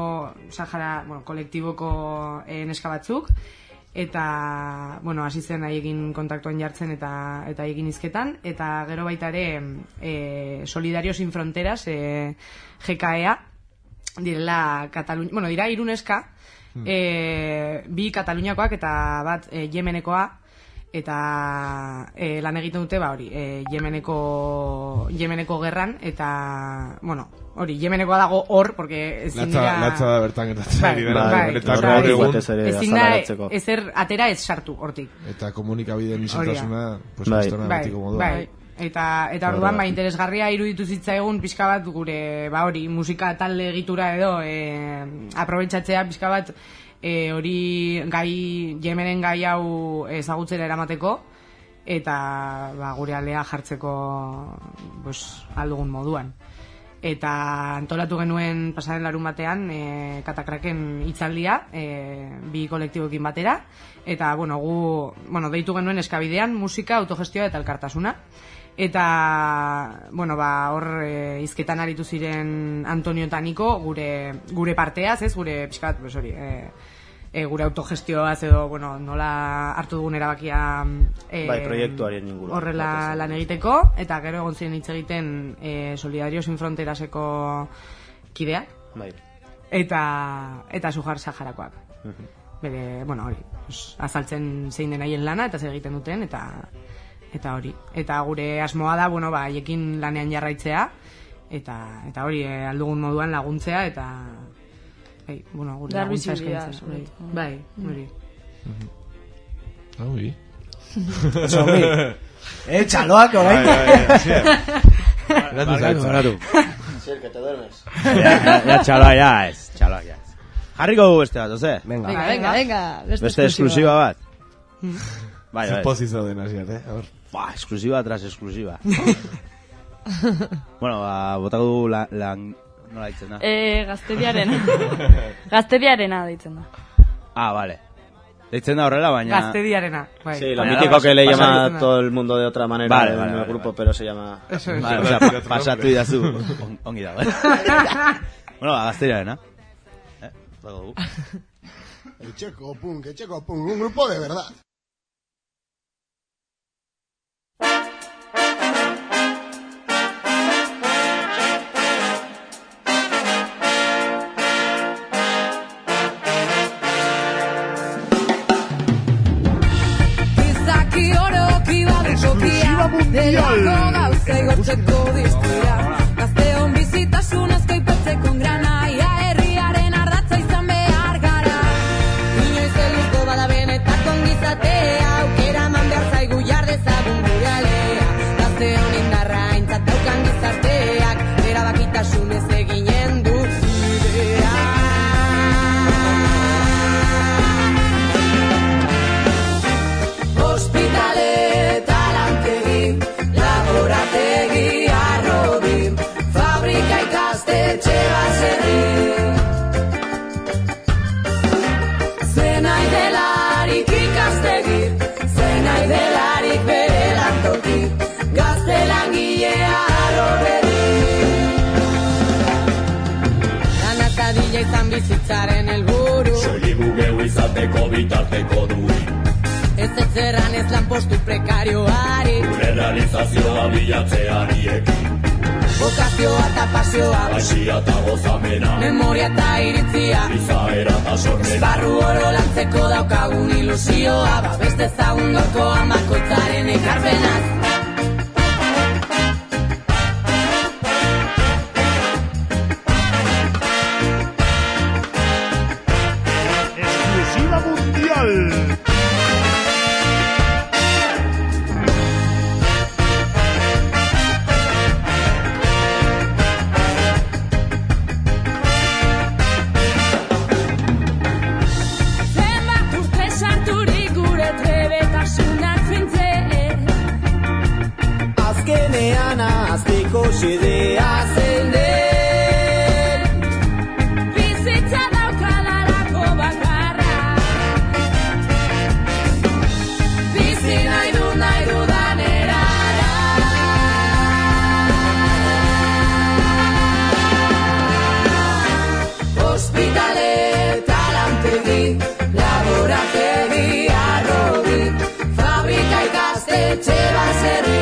kolektiboko neska batzuk, eta, bueno, hasi zen haiekin kontaktuan jartzen eta haiekin hizketan, eta gero baita ere Solidario Sin Fronteras, GKEA, direla Katalunia, bueno, dira 3 neska, 2 Kataluniakoak eta bat Yemenekoa, eta lan egiten dute, ba hori, Yemeneko gerran, eta, bueno, hori, Yemenekoa dago hor, porque ezin dira... Latza da bertan getatzen. Ezin da, ezer atera ez sartu hortik. Eta komunikabideen isiltasuna, pues, kristona betiko modua. Eta orduan, ba, interesgarria iruditu zitzaigun pixka bat gure, ba hori, musika talde egitura edo aprobetxatzea pixka bat hori Yemenen gai hau ezagutzera eramateko eta ba, gure alea jartzeko aldugun moduan. Eta antolatu genuen pasaren larun batean Katakraken hitzaldia 2 kolektiboekin batera, eta deitu genuen eskabidean musika, autogestioa eta elkartasuna. Eta, bueno, ba, hor hizketan aritu ziren Antonio eta Niko gure parteaz, ez, gure pixkat, pues hori, gure autogestioaz edo, bueno, nola hartu dugun erabakia proiektuaren inguru horrela lan egiteko, eta gero egon ziren hitz egiten Solidario Sin Fronteraseko kideak, eta Saharakoak. Bere, bueno, hori, azaltzen zein den haien lana, eta zer egiten duten, eta hori. Eta gure asmoa da, bueno, ba, haiekin lanean jarraitzea, eta hori, aldugun moduan laguntzea, eta bueno, gure laguntza eskaintzen. Bai, hori. Hori. Txaloak, orain. Gratu. Sí, que te duermes. Ya, txaloak, ya ez. Jarriko dugu beste bat, oze? Venga. Beste esklusiba bat. Bai. Pozizo den hasiat, Exclusiva tras exclusiva. Bueno, botako dugu nola ditzen da? Gaztediarena deitzen da. Vale. Deitzen da horrela, baina... Gaztediarena, bai. Sí, lo mítico que le llama a todo el mundo de otra manera en el grupo, pero se llama... Eso es. Vale, o sea, pasatu idazu. Ongi dago. Bueno, Gaztediarena. Botako dugu. El Checo Punk, un grupo de verdad. Mundial. Gauza igortzeko diztira Gazteon bizitasun asko ipetzeko granaia herriaren ardatza izan behar gara Inoiz helduko bada benetako ongizatea Aukera eman behar zaigu jardezagun gure alea Gazteon indarra aintzat daukan gizarteak Erabakitasunez eginen du bidea Hospitale laborategi, arrobi, fabrika ikastetxe baserri. Zenai delarik ikastegi, zenai delarik bere lantoki, gazte langilea arroberi. Lanatadila izan bizitzaren helburu, soiligu geu izateko bitarteko duin. Ez etzeran ez lanpostu prekarioari Gure realizazioa bilatzeariekin Bokazioa eta pasioa Aixia eta gozamena Memoria eta iritzia Izaera eta sormena Esparru oro lantzeko daukagun ilusioa Babes dezagun gaurkoan bakoitzaren ekarpenaz Exclusiva mundial. Azteko xedea zein den Bizitza daukadarako bakarra Bizi nahi dudan erara Hospitale eta lantegi Laborategi arrobi Fabrika ikastetxe baserri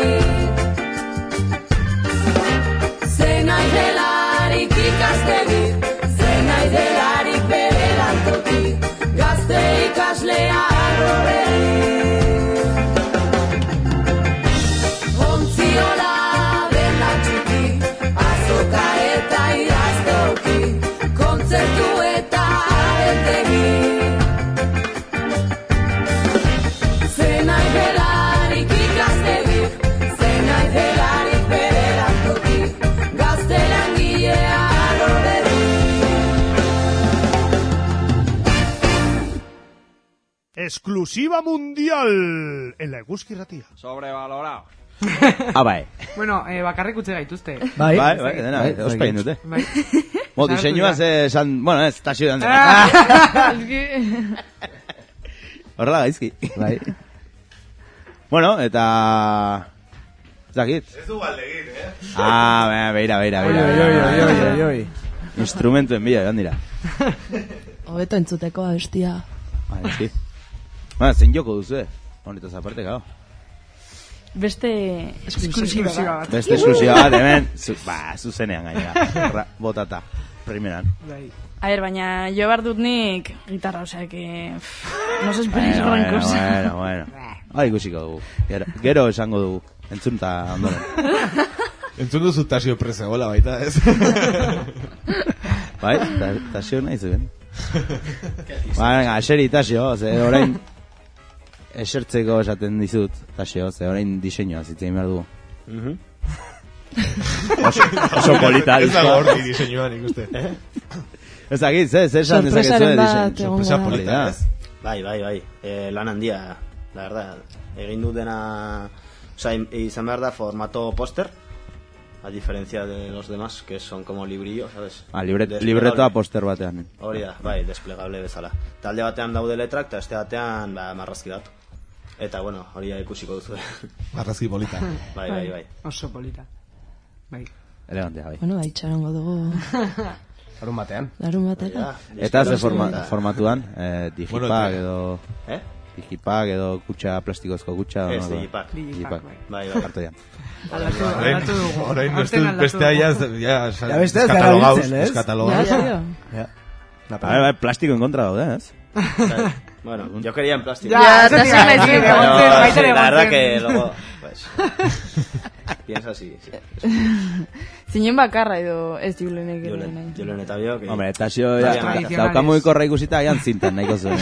Zenai delarik bere lantoki Gazte ikaslea arroberi Ontziola dela txiki Azoka eta idaztoki Kontzertu eta abentegi Zenai delarik ikastegi Zenai delarik bere lantoki Gazte langilea Exclusiva mundial en la Eguzki Irratia. Sobrevalorado. Bai. Bueno, bakarrik utze gaituzte. Bai, dena, ospain dute. Bai. Mo, diseinua esan, bueno, ez, tasio dan horrela gaizki. Bai. Bueno, eta... Zakit. Ez du baldegin, Beira. Oi. Instrumentuen bila, egan dira. Hobeto entzuteko abestia. Sí. Zein joko duzu, honetaz aparte, gau. Beste esklusiba bat. Beste esklusiba bat, hemen, zuzenean gainera. Botata, primeran. A ver, baina jo behar dut nik gitarra, osea, que... No se esperis gran cosa. Bueno. Ikusiko dugu. Gero esango dugu. Entzunta ondoren. Entzun duzu tasio presegola baita, ez? Bai, tasio nahi zuen. Venga, eseri tasio, orain esertzeko esaten dizut tasio, orain diseinua zitzen behar dugu. Oso polita ez dago horri diseinuan ikuste. Ez dakit, zer esan dezakezue diseinu. Sorpresa polita, ez? Bai, lan handia, la verdad. Egin dutena, oza, izan behar da formato póster, a diferencia de los demás, que son como librillo, ¿sabes? Libreta póster batean. Hori da, bai, desplegable bezala. Talde batean daude letrak, eta este batean, marrazki datu. Eta, bueno, hori ikusiko duzu. Marrazki polita. Bai. Oso polita. Bai. Elegantea, bai. Bueno, itxarongo dugu. Larun batean. Eta ze formatuan, digipak edo... Digipak edo kutsa, plastikozko kutsa. Ez, digipak. Bai. Aldatu dugu. Orain bestea ya eskatalogauz. Bai, plastiko en kontra daude, ez? Bueno, yo quería en plástico. Ya, eso sí, la verdad que luego... ez. Piensa así. Zinen bakarra edo ez Julenek ere nahi. Julen eta biok. Hombre, eta zio, daukamu ikorra ikusita, agian zintan nahiko zuen.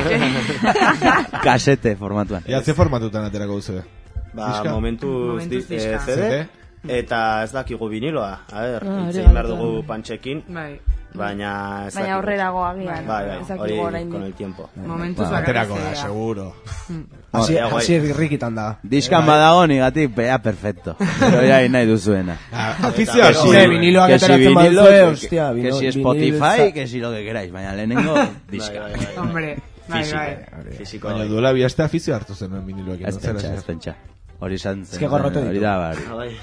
Kasete formatuan. Ja, ze formatutan aterako duzu? Ba, momentuz CD, eta ez dakigu viniloa. A ber, hori itzein behar dugu pantxekin. Bai. Baina aurrerago agian. Bai, hori con el tiempo. Momentuz aterako da, seguro. Hasi rikitan da. Diskan badago nigatik, bea, perfecto. Pero ya nahi duzuena. Afizioa, viniloak ateratzen baduzue, hostia. Que si Spotify, que si lo que queráis. Baina lehenengo, diska. Hombre, bai. Baina duela biazte afizio hartu zenuen viniloekin. Ez pentsa. Hori izan zen. Ez que gorrote ditu. Hori da, bai.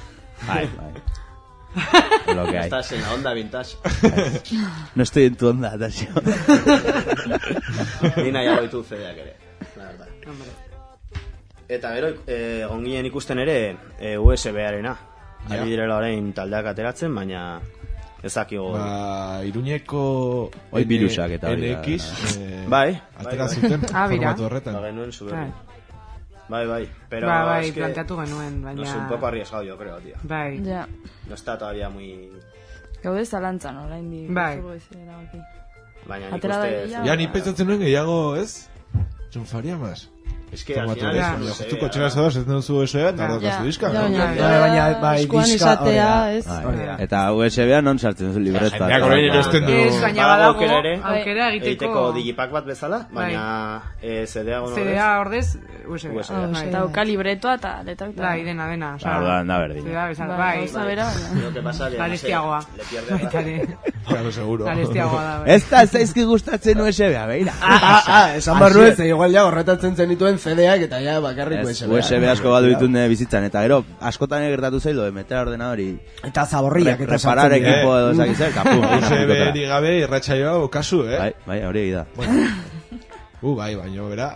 Lo que hay. Estás en la onda vintage. No estoy en tu onda, Tasio. Ni nahiago ditu CD-ak ere, la verdad. Eta gero, egon ginen ikusten ere USB-arena. Ari direla orain taldeak ateratzen, baina ezakigo. Ba, Iruñeko Hoi birusak eta hori. NX bai. atera zuten formatu horretan. Ba, genuen zuberri. Bai, pero bai, es que planteatu genuen, baina... No es un poco arriesgado, yo creo, tío. Bai. Ja. No está todavía muy... Gaude zalantzan, orain di. Bai. Baina nik uste... Ja, ni pentsatzen nuen gehiago, ez? Triunfaria más. Es que al final es... Justuko txera zadoz, ez duzu USB eta daukaztu diska. Baina, bai, diska Eta USB-a non sartzen duzu libreta. Jendeak orain erosten du... Baina badago, aukera egiteko digipack bat bezala, baina CD-a ordez USB. Eta auka libretoa eta letrak. Bai, dena. Da berdin. Bai, lo que pasa garestiagoa. Le pierde. Claro, seguro. Garestiagoa da. Ez da zaizki gustatzen USB-a, beira. Esan barru ez, igual ja horretatzen zenituen CD-ak eta ja bakarrik USB. USB asko badu ditun bizitzan, eta gero, askotan gertatu zailo, meter ordenadori. Eta zaborriak eta reparar equipo edo zakizer, kapu. USB-eri gabe irratsaioa kasu, Bai, hori egida. Bai, baino, bera.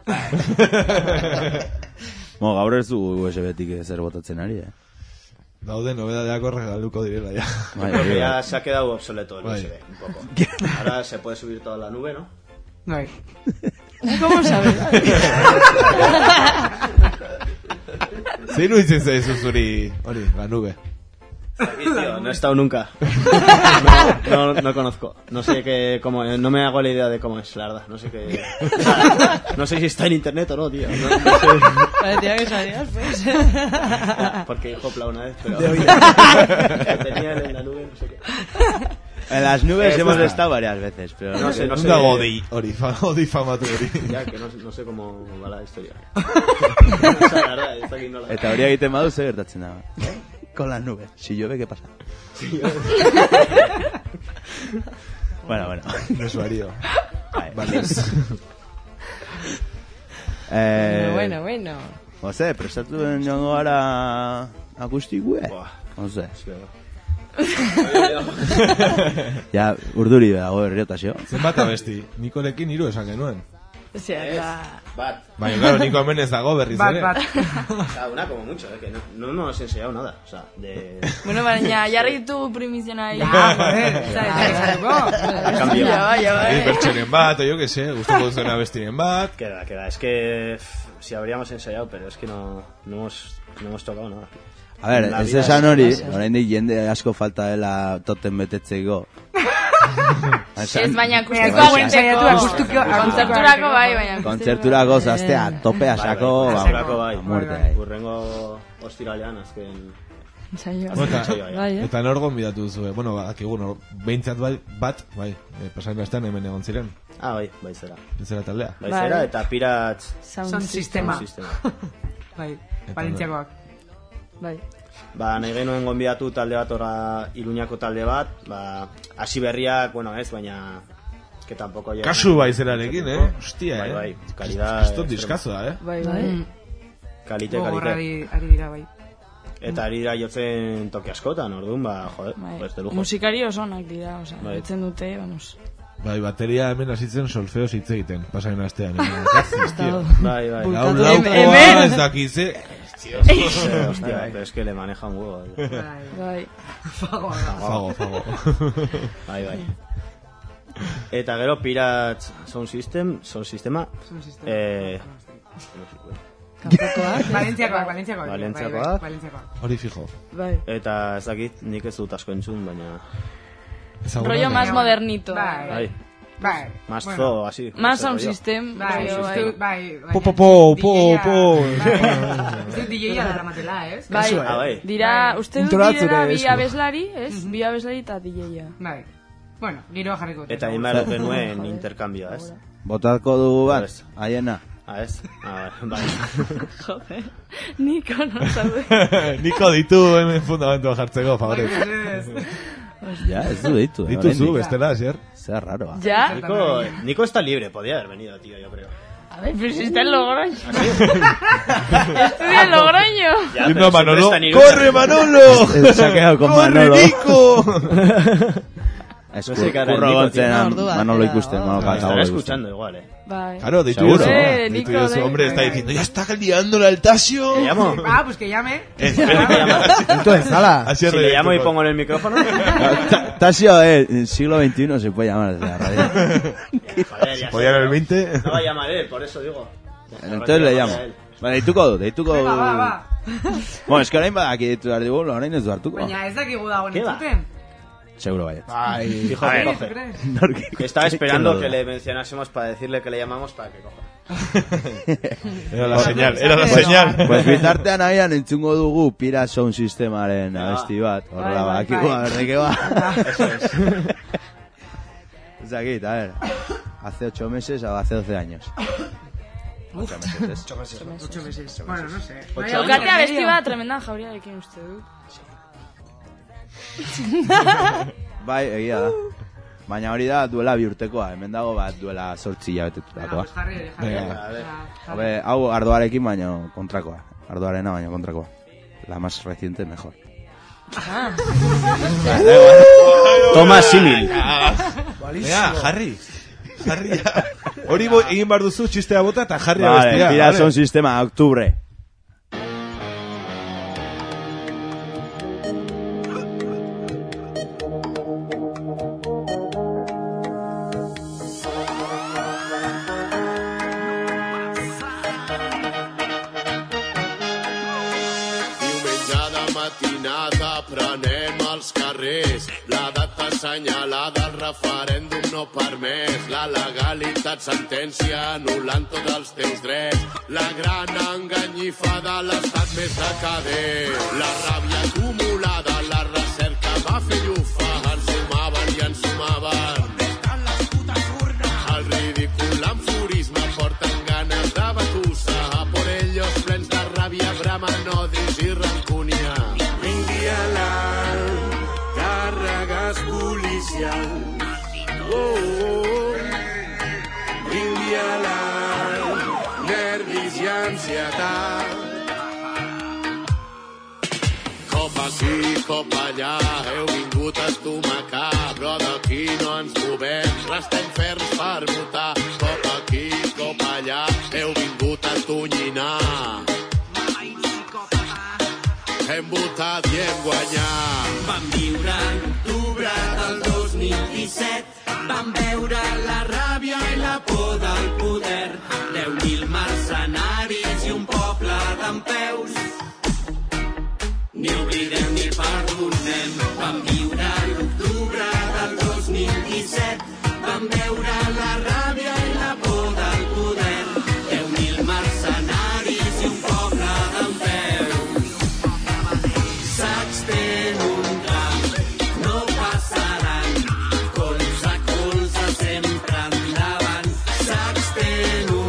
Gaur ez du USB-tik zer botatzen ari, Daude nobedadeak regaluko direla ya. Ya se ha quedado obsoleto el USB, un poco. Ahora se puede subir toda la nube, ¿no? Bai. ¿Cómo sabes? Zein uitzen zaizu zuri, hori, la nube. No he estado nunca. No conozco. No sé cómo, no me hago la idea de cómo es, la verdad. No sé qué. No sé si está en internet o no, tío. No sé. Parecía que salías, pues. Porque Hopla una vez, pero. Tenía en la nube, no sé qué. En las nubes hemos estado varias veces, pero no sé. Un dago odi famatu hori. Ya, que no sé cómo va la historia. O sea, la verdad, está aquí no la. Eta hori egiten badu zer gertatzen da. Con las nubes. Si llueve, ¿qué pasa? Bueno. Desuario. Vale. Bueno. Jose, prestatuen joango gara akustikue? Jose. Ja, urduri dago herriotazio. Zenbat abesti? Nikolekin 3 esan genuen. Bat. Baina, claro, Niko hemen ez dago berriz ere. Bat. O sea, una como mucho, que no hemos enseñado nada. O sea, de... Bueno, baina, jarri tu primiziona ahí. Cambio. Bertxeren bat, o yo que sé, gustoko duzen abestiren bat. Queda. Es que si habríamos ensayado, pero es que no hemos tocado nada. A ver, ez esan hori, oraindik jende asko falta dela toten betetzeko. Ez baina kontzerturako bai, baina kontzerturako zaztea, topea sako, muerte. Urrengo ostiralean azken... Eta nor gonbidatu duzu, bueno, akigu, behintzat bat, pasain astean hemen egon ziren. Bai zera. Zera taldea. Bai zera, eta Pirates Sound Sistema. Bai, Valentziakoak. Bai. Nahi genuen gonbidatu talde bat ora Iruñako talde bat, hasi berriak, bueno, ez, baina que tampoco llega. Kasu bai zerarekin, hostia, Bai, calidad. Esto discazo da, Bai. Kalite. Ari dira, bai. Eta ari dira jotzen toki askotan, orduan, joder, pues de lujo. Musikari oso onak dira, o sea, jotzen dute, vamos. Bai, bateria hemen hasitzen solfeos hitz egiten, pasain astean. Bai. Laukoa ez dakize. Hostia, pero es que le maneja un huevo. Bai. Fago. Bai. Eta gero Pirates Sound Sistema. Valentziakoak. Hori fijo. Bai. Eta ez dakit, nik ez dut asko entzun, baina... Rollo más modernito. Bai. Más zo, así. Más sound system. Bai. Po. Ez dut DJ-a darramatela, ez? Bai. Dira, uste dut direla bi abeslari, ez? Bi abeslari eta DJ-a. Bai. Bueno, giroa jarriko. Eta inbara genuen interkambioa, ez? Botako dugu bat, haiena. Ez? Bai. Jode, Niko no zaude. Niko ditu hemen fundamentua jartzeko, favorez. Ya, ez du ditu. Dituzu, bestela, Asier. Sea raro. ¿Ya? Nico está libre, podía haber venido, tío, yo creo. A ver, pero si está en Logroño. Estudia en Logroño. Ya, y no, Manolo. ¡Corre, Manolo! Se ha quedado con Manolo. ¡Corre, Nico! Eso sí que era el Nico. Manolo ikusten, Manolo. Estará escuchando igual, Vale. Claro, de tu hombre está diciendo, ya está liándole al Tasio. ¿Le llamo? Pues que llame. Entonces, sala. Si le llamo y pongo en el micrófono. Tasio, en siglo XXI se puede llamar desde la radio. Se podía en el 20. No va a llamar él, por eso digo. Entonces le llamo. Vale, deituko. Va. Bueno, es que orain badaki deitu behar digu, orain ez du hartuko. Baina ez dakigu dagoen entzuten. Seguro vaya. Ay, fijo que coge. Estaba esperando que le mencionásemos para decirle que le llamamos para que coja. Era la señal. Pues bitartean agian entzungo dugu Pira Sound Systemaren abesti bat. Horrela badakigu, a ver de qué va. Eso es. Es aquí, a ver. Hace 8 meses o hace 12 años. 8 meses. Bueno, no sé. Daukatea abesti bat tremenda jauriarekin uste dut. Bai, egia da. Baina hori da duela bi urtekoa, hemen dago bat duela 8 hilabeterakoa. Hau ardoarekin baino kontrakoa. Ardoarena baino kontrakoa. La más reciente mejor. Toma simil. Venga, Harry. Hori egin behar duzu txistea bota eta Harry abestia. Vale, Pira Sound Sistema, octubre. Assenyalada el referèndum no permès, la legalitat sentència anul·lant tots els teus drets, la gran enganyifa de l'estat més decadent, la ràbia acumulada, la recerca va fer llufa, ensumaven i ensumaven. El ridícul enfurisme porten ganes de batussa, a por ellos plens de ràbia, bramen odis i rancúnia. Indialant, càrregues policials, Indialant, nervis i ansietat. Cop aquí, cop allà, heu vingut a estomacar, però d'aquí no ens movem, restem ferms per votar. Cop aquí, cop allà, heu vingut a tonyinar. Hem votat i hem guanyat. Vam viure l'octubre del 2017, vam veure la ràbia i la por del poder, 10.000 mercenaris i un poble dempeus. Ni oblidem ni perdonem. Vam viure l'octubre del 2017, vam veure la ràbia i la por del poder, 10.000 mercenaris i un poble dempeus. S'extén un tram, no passaran, colze a colze sempre endavant. S'extén un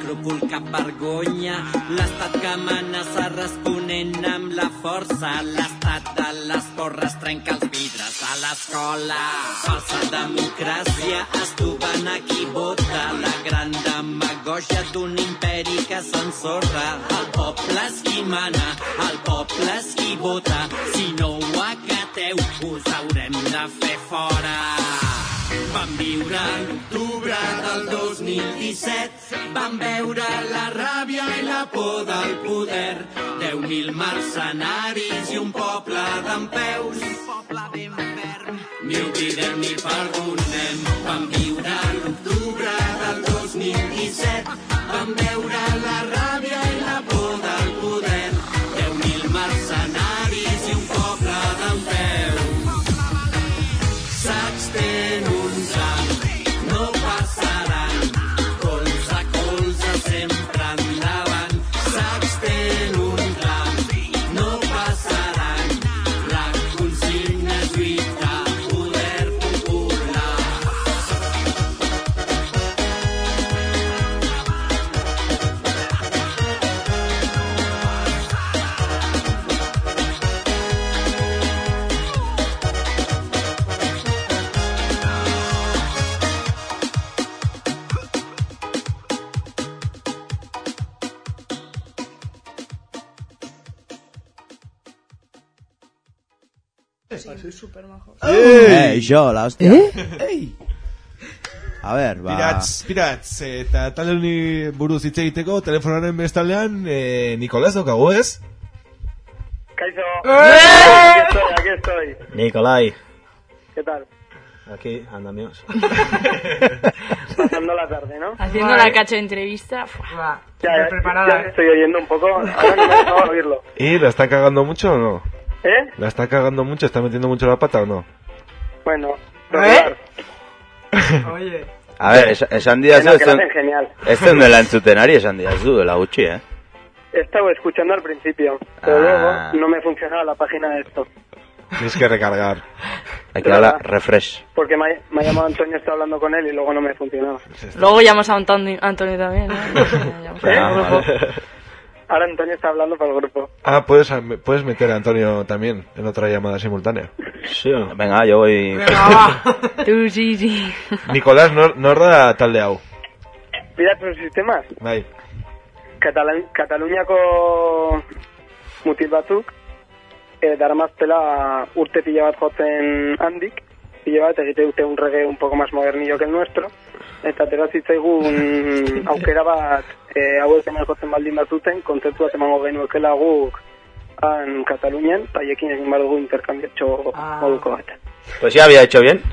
escrúpol, cap vergonya. L'estat que amenaça responent amb la força. L'estat de les porres trenca els vidres a l'escola. Falsa democràcia, estuven aquí vota. La gran demagògia d'un imperi que s'ensorra. El poble és qui mana, el poble és qui vota. Si no ho acateu, us haurem de fer fora. Vam viure l'octubre del 2017, vam veure la ràbia i la por del poder. 10.000 mercenaris i un poble dempeus. Ni oblidem ni perdonem. Vam viure l'octubre del 2017, vam veure la ràbia i la por del poder. 10.000 mercenaris i un poble dempeus. S'extén un tram, no passaran, colze a colze sempre endavant. S'extén un tram, no passaran, la consigna és lluita, poder popular. Soy súper majo. Jo, la hostia. A ver, ba... Pirats, eta tale honi buruz hitz egiteko, telefonaren bestaldean, Nicolás daukagu, ez? Kaixo. Aquí estoy. Nicolai. ¿Qué tal? Aquí, andamios. Pasando la tarde, ¿no? Haciendo la cacho de entrevista. Ya estoy oyendo un poco. Ahora no me dejo oírlo. ¿Y la está cagando mucho o no? ¿Eh? ¿La está cagando mucho? ¿Está metiendo mucho la pata o no? Bueno, regular. Oye. A ver, esan didazu... Que lo hacen genial. Ez dela entzutenari, esan didazu, dela gutxi, He estado escuchando al principio, pero luego no me funcionaba la página de esto. Tienes que recargar. Hay que darle refresh. Porque me ha llamado Antonio, estaba hablando con él y luego no me funcionaba. Luego llamas a Antonio también, ¿no? Ahora Antonio está hablando para el grupo. Ah, puedes meter a Antonio también en otra llamada simultánea. Sí, venga, yo voy... Tú, sí. Nicolás, nor da talde hau? Mira tus sistemas. Bai. Kataluniako mutil batzuk, daramaztela urte pila bat jotzen handik, pila bat egite dute un reggae un poco más modernillo que el nuestro, eta atera zitzaigun aukera bat hauek hemen jotzen baldin bazuten, kontzertu bat emango genuekela guk han Katalunian, eta hiekin egin behar dugu interkambiatxo moduko bat. Pues ya había hecho bien.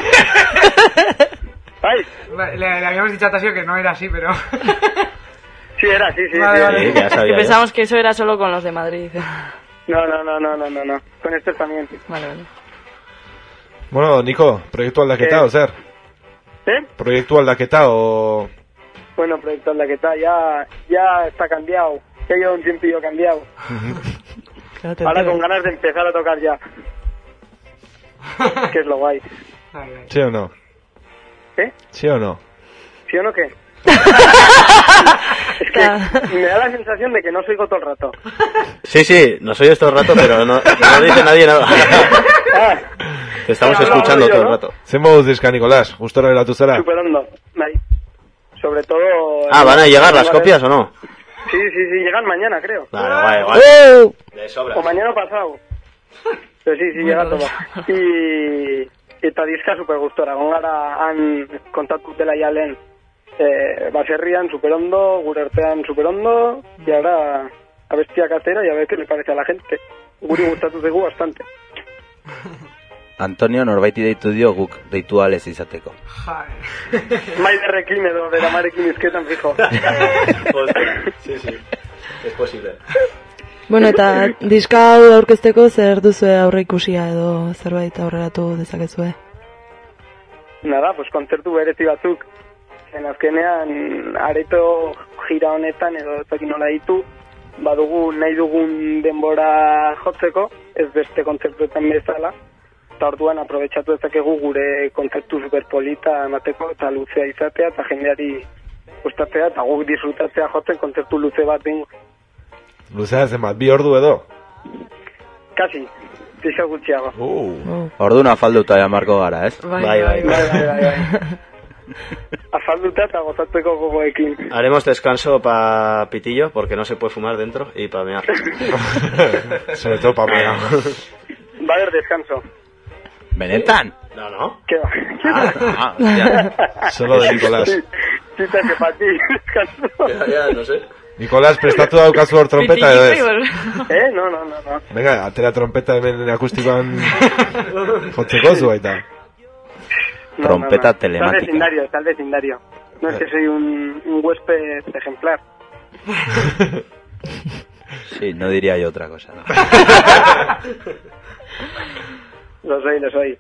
¡Ay! Le habíamos dicho a Tasio que no era así, pero... Sí, era así, sí. Vale. Sí, ya sabía Que pensamos que eso era solo con los de Madrid. No. Con estos también. Vale. Bueno, Nico, proiektu aldaketa, o zer? Proiektu aldaketa, o... Bueno, proyecto aldaketa, ya está cambiado. Ya lleva un tiempillo cambiado. Ahora con ganas de empezar a tocar ya. Que es lo guay. ¿Sí o no? ¿Qué? ¿Sí o no? ¿Sí o no qué? Es que me da la sensación de que no os oigo todo el rato. Sí, nos oyes todo el rato, pero no dice nadie nada. Te estamos escuchando todo el rato. Zenboduz dizka, Nicolás, gustora geratu zara? Superando. Sobre todo... ¿Van a llegar las copias o no? Sí, llegan mañana, creo. Vale. De sobra. O mañana pasado. Pero sí, llega todo. Y eta diska super gustora. Gongara han kontatu dela ya lehen. Baserrian superondo, gure artean superondo, y ahora abestiak atera y a ver qué le parece a la gente. Guri gustatu zaigu bastante. Antonio norbaiti deitu dio guk rituales izateko. Maiderrekin edo beramarekin izketan fijo. Sí, es posible. Bueno, eta diska hau aurkezteko zer duzue aurre ikusia edo zerbait aurreratu dezakezue? Nada, pues kontzertu berezi batzuk. En azkenean areto gira honetan edo ezakin nola ditu, badugu nahi dugun denbora jotzeko, ez beste kontzertuetan bezala, eta orduan aprobetxatu ezakegu gure kontzertu superpolita emateko eta luzea izatea eta jendeari gustatzea, eta guk disfrutatzea jotzen kontzertu luze bat dingo. Luzea zenbat, 2 ordu edo? Kasi, pixka gutxiago. Orduna afalduta ja marko gara, ez? Bai. Afalduta eta gozatzeko gogoekin. Haremos descanso pa pitillo, porque no se puede fumar dentro, y pa mear. Sobre todo pa mear. Va a haber descanso. ¿Benetan? No. ¿Qué va? Ya. Solo de Nicolás. Chita que para ti, descanso. Ya, no sé. Nicolás, prestatu daukazu hor trompeta edo ez? No. Venga, atera trompeta hemen akustikoan jotzeko zu baita. Trompeta telemática. Está el vecindario. No es que soy un huésped ejemplar. Sí, no diría yo otra cosa, ¿no? Lo soy.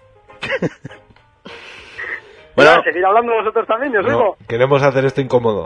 Bueno, ¿seguir hablando vosotros también, os digo? Queremos hacer esto incómodo.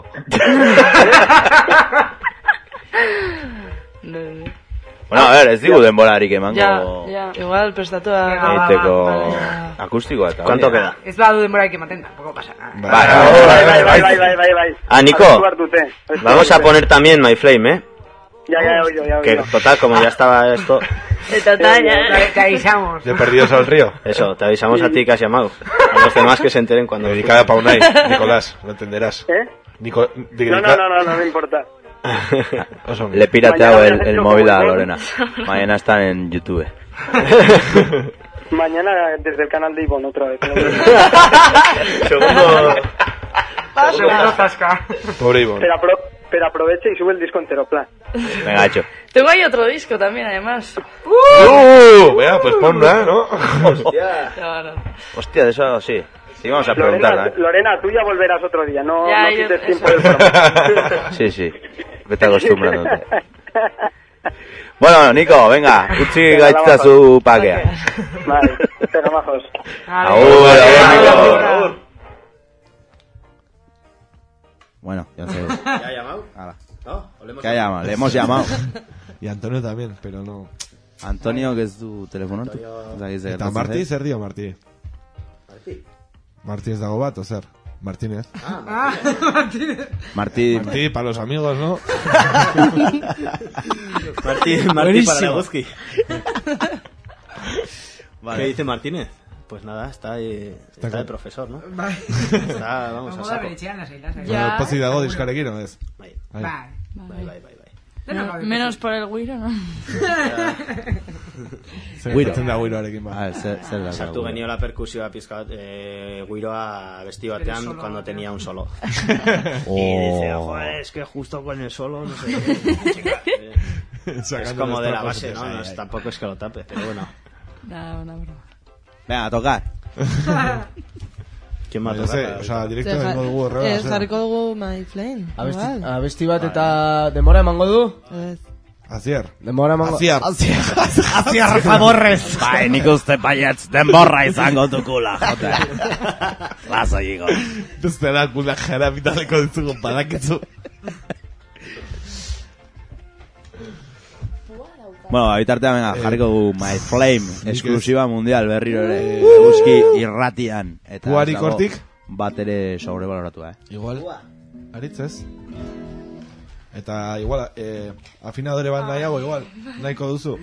Bueno, a ver, ez digu denborarik emango... Ya, igual, prestatu da... Egiteko akustikoa eta... ¿Cuánto queda? Ez badu denborarik ematen, tampoco pasa nada. Bai. Ah, Nico, vamos a poner también My Flame, ¿eh? Ya, oído. Que total, como ya estaba esto... Te avisamos. De Perdidos al Río. Eso, te avisamos a ti que has llamado. A los demás que se enteren cuando... Dedicada a Paunay, Nicolás, lo entenderás. No me importa. Le he pirateado el móvil a Lorena. Mañana están en YouTube. Mañana desde el canal de Ivonne otra vez. Segundo zasca. Pobre Ivonne. Pero aprovecha y sube el disco entero, plan. Venga, hecho. Tengo ahí otro disco también, además. Vea, pues ponla, ¿no? Hostia, de eso sí. Sí, vamos a preguntar. Lorena, tú ya volverás otro día, no quites tiempo del programa. Sí. Vete acostumbrándote. Bueno, Nico, venga, utzi gaitza zu pakea. Vale, pero majos. Agur, Nico. Bueno, ya sé. ¿Ya ha llamado? ¿Qué ha llamado? Le hemos llamado. Y Antonio también, pero no. Antonio, que es tu teléfono. Eta Martí, zer dio Martí? Martí ez dago bat, o zer? Martínez. Martínez. Martí para los amigos, ¿no? Martí para Leguzki. Vale. ¿Qué dice Martínez? Pues nada, está de profesor, ¿no? Vamos a saco. Pozik dago diskarekin, ¿no es? Bai. Menos por el güiro, ¿no? Sartu genio la percusioa pizkat guiroa besti batean cuando tenía un solo. Y dice, joder, es que justo con el solo, no sé qué. Es como de la base, ¿no? Tampoco es que lo tape, pero bueno. Una broma. Venga, a tocar. ¿Quién va a tocar? O sea, directo emango dugu horrela. Ez, jarriko dugu My Flame. Abesti bat eta demora emango du? Ez. Azier. Demora emango... Azier, favorrez. Bai, nik uste baietz denborra izango dukula, jote. Lazo higo. Duzte da, gula jara bitaleko dizugu badaketzu. Bueno, bitartean, venga, jarriko gu My Flame, eksklusiba mundial berriro ere, Eguzki irratian. Puarik hortik? Bat ere sobrebaloratua, Igual, aritzez. Eta igual, afinadore bat nahiago, igual, nahiko duzu.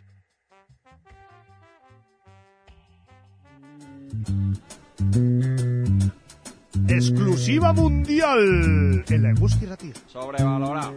Exclusiva mundial en la Eguzki irratia. Sobrevalorado.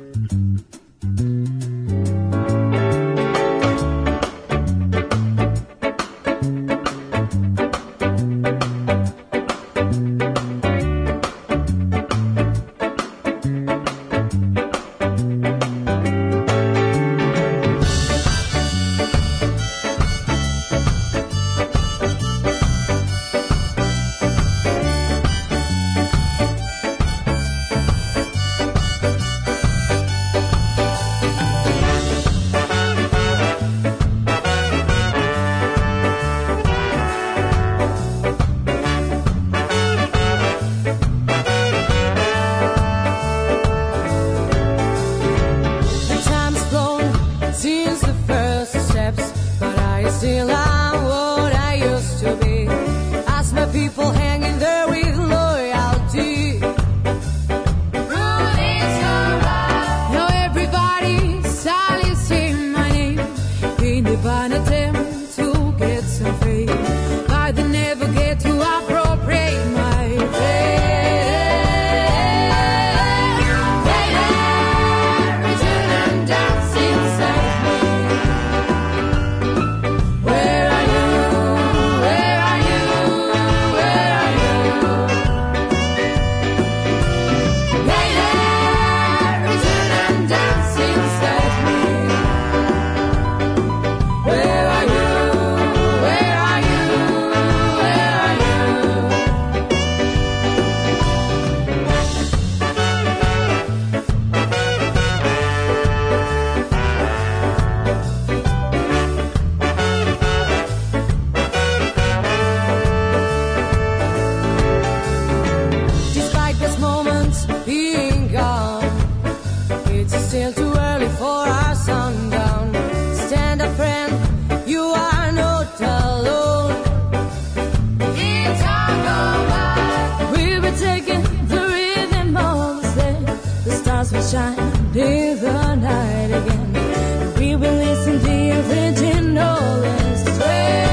It's still too early for our sundown. Stand up, friend, you are not alone. It's all over. We'll be taking the rhythm of the day. The stars will shine in the night again. We will listen to the original strain.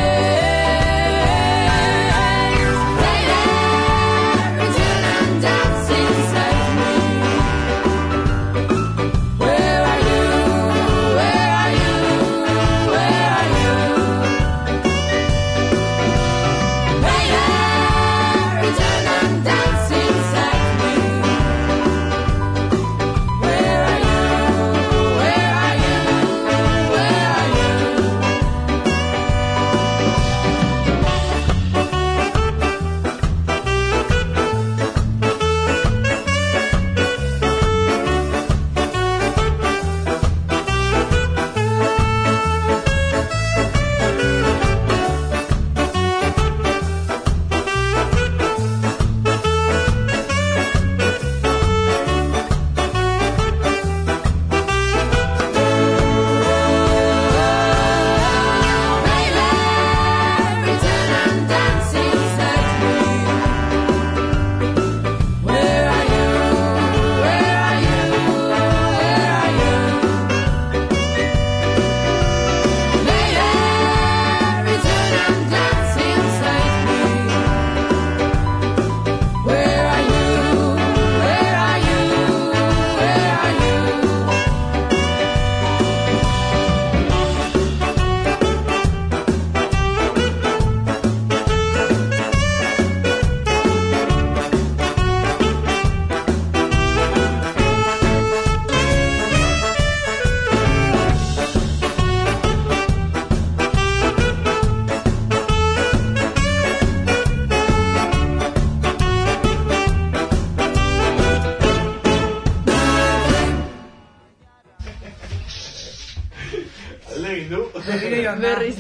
Berriz.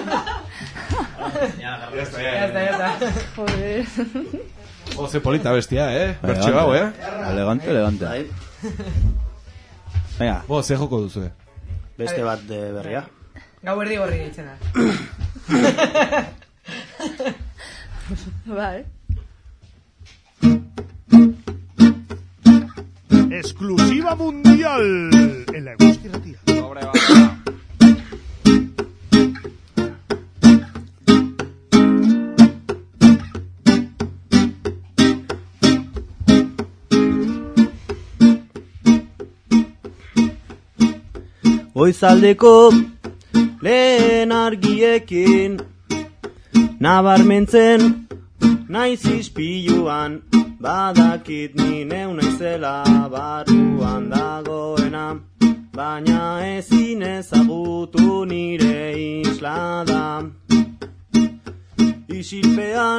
Ya está. Joder. Ze polita bestia, Bertxe hau, Elegante. Venga. Ze joko duzu, Beste bat de berria. Gau erdi gorri ditzena. Bai. Exclusiva mundial en la Eguzki Ratia. Goizaldeko lehen argiekin nabarmentzen naiz ispiluan, badakit ni neu naizela barruan dagoena, baina ezin ezagutu nire islada. Isilpean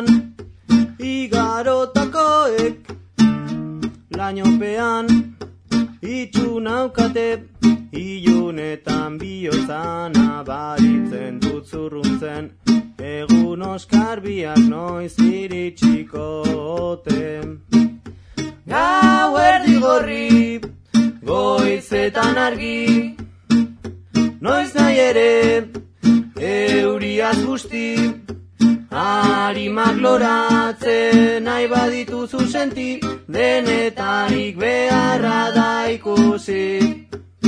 igarotakoek lainopean itxu naukate, ilunetan bihotzan abaritzen dut zurruntzen, egun oskarbiak noiz iritsikote. Gau erdi gorri, goizetan argi, noiz nahi ere, euriaz guzti, harimak loratzen nahi badituzu senti, denetarik beharra da ikusi.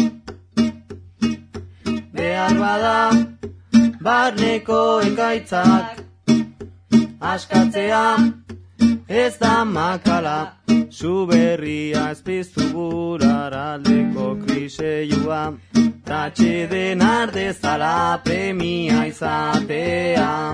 Behar bada, barneko ekaitzak, askatzea ez da makala, zu berria ezpiztu buraraldeko kriseioa, tatxe den ardezala premia izatea.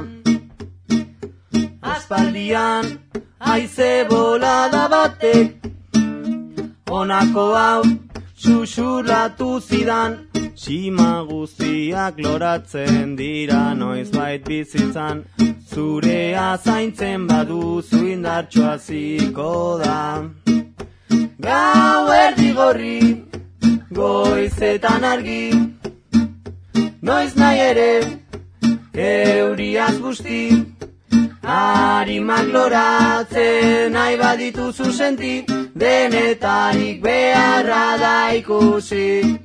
Aspaldian, haize bolada batek, honako hau, susurratu zidan, sima guztiak loratzen dira noizbait bizitzan, zurea zaintzen baduzu indartxoa ziko da. Gau erdi gorri, goizetan argi, noiz nahi ere, euriaz guzti, harimak loratzen nahi badituzu senti, denetarik beharra da ikusi.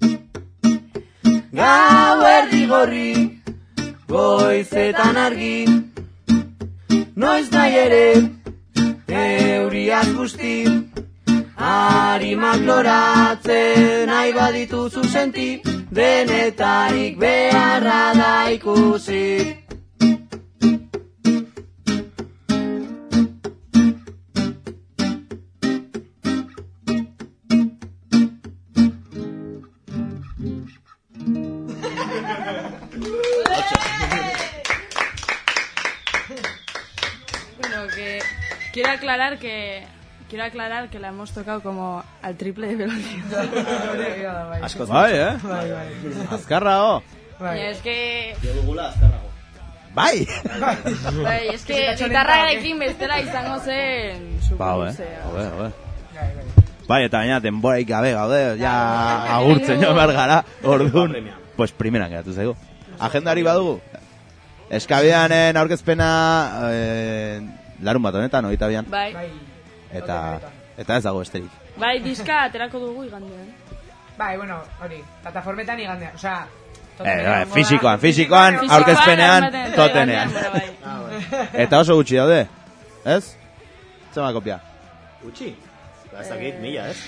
Gau erdi gorri, goizetan argi, noiz nahi ere, euriak guzti, harimak loratzen nahi badituzu senti, denetarik beharra da ikusi. Quiero aclarar que la hemos tocado como al triple de velocidad. Asko bai, azkarrago. Es que... Bai! Bai, es que gitarrarekin bestela izango zen... Bai, eta baina denboraik gabe gaude, ja agurtzen jo behar gara, orduan, pues primeran geratu zaigu. Agendari badugu, Eskabidanen aurkezpena larun bat honetan, 22an. Bai. Eta ez dago besterik. Bai, diska aterako dugu igandean. Bai, bueno, hori, plataformetan igandean, osea... Fisikoan, aurkezpenean, totenean. Eta oso gutxi daude, ez? Zema kopia? Gutxi? Ez dakit, 1000, ez?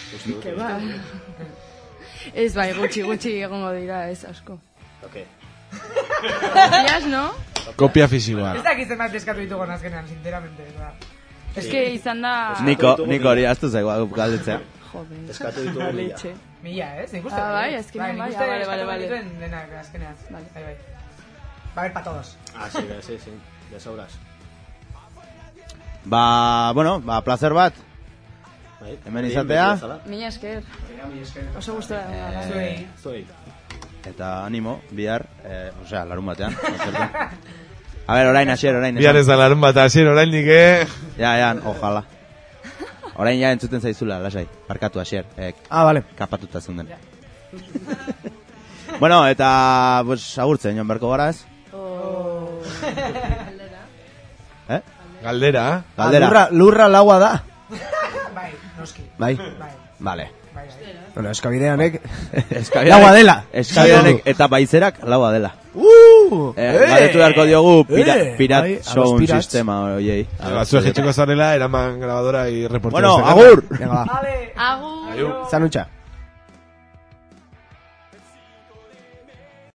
Ez bai, gutxi egongo dira, ez asko. Ok. Kopias, no? Kopia fisikoa. Ez dakit zenbat eskatu ditugu nazkenean, sinceramente. Ez que izan da... Niko hori aztu zaigu galdetzea. Joder. Eskatu ditugu 1000. 1000, ez? Nik uste. Bai, azkenean bai. Vale. Denak azkenean. Bai. Va a haber para todos. Sí, de sobras. Bueno, placer bat. Hemen izatea. Mila esker. Oso gustora. Zuei. Eta animo, bihar, osea, larun batean. A ver, orain, Asier. Bihar ez da larun bat, Asier, orain nik, Ja, ojala. Orain ja entzuten zaizula, lasai. Barkatu, Asier. Vale. Kapatuta zunden. Bueno, eta, pues, agurtzen, joan berko gara ez? Galdera. Lurra laua da. Bai, noski. Bai. Vale. Bueno, Eskabideanek laua dela. Eskabideanek eta baizerak laua dela. Galetu beharko diogu Pirat Sound Sistema oiei. Batzuek etxeko zarela, eraman grabadora y reportero. Bueno, agur! Venga, va. Agur! Zanutxa.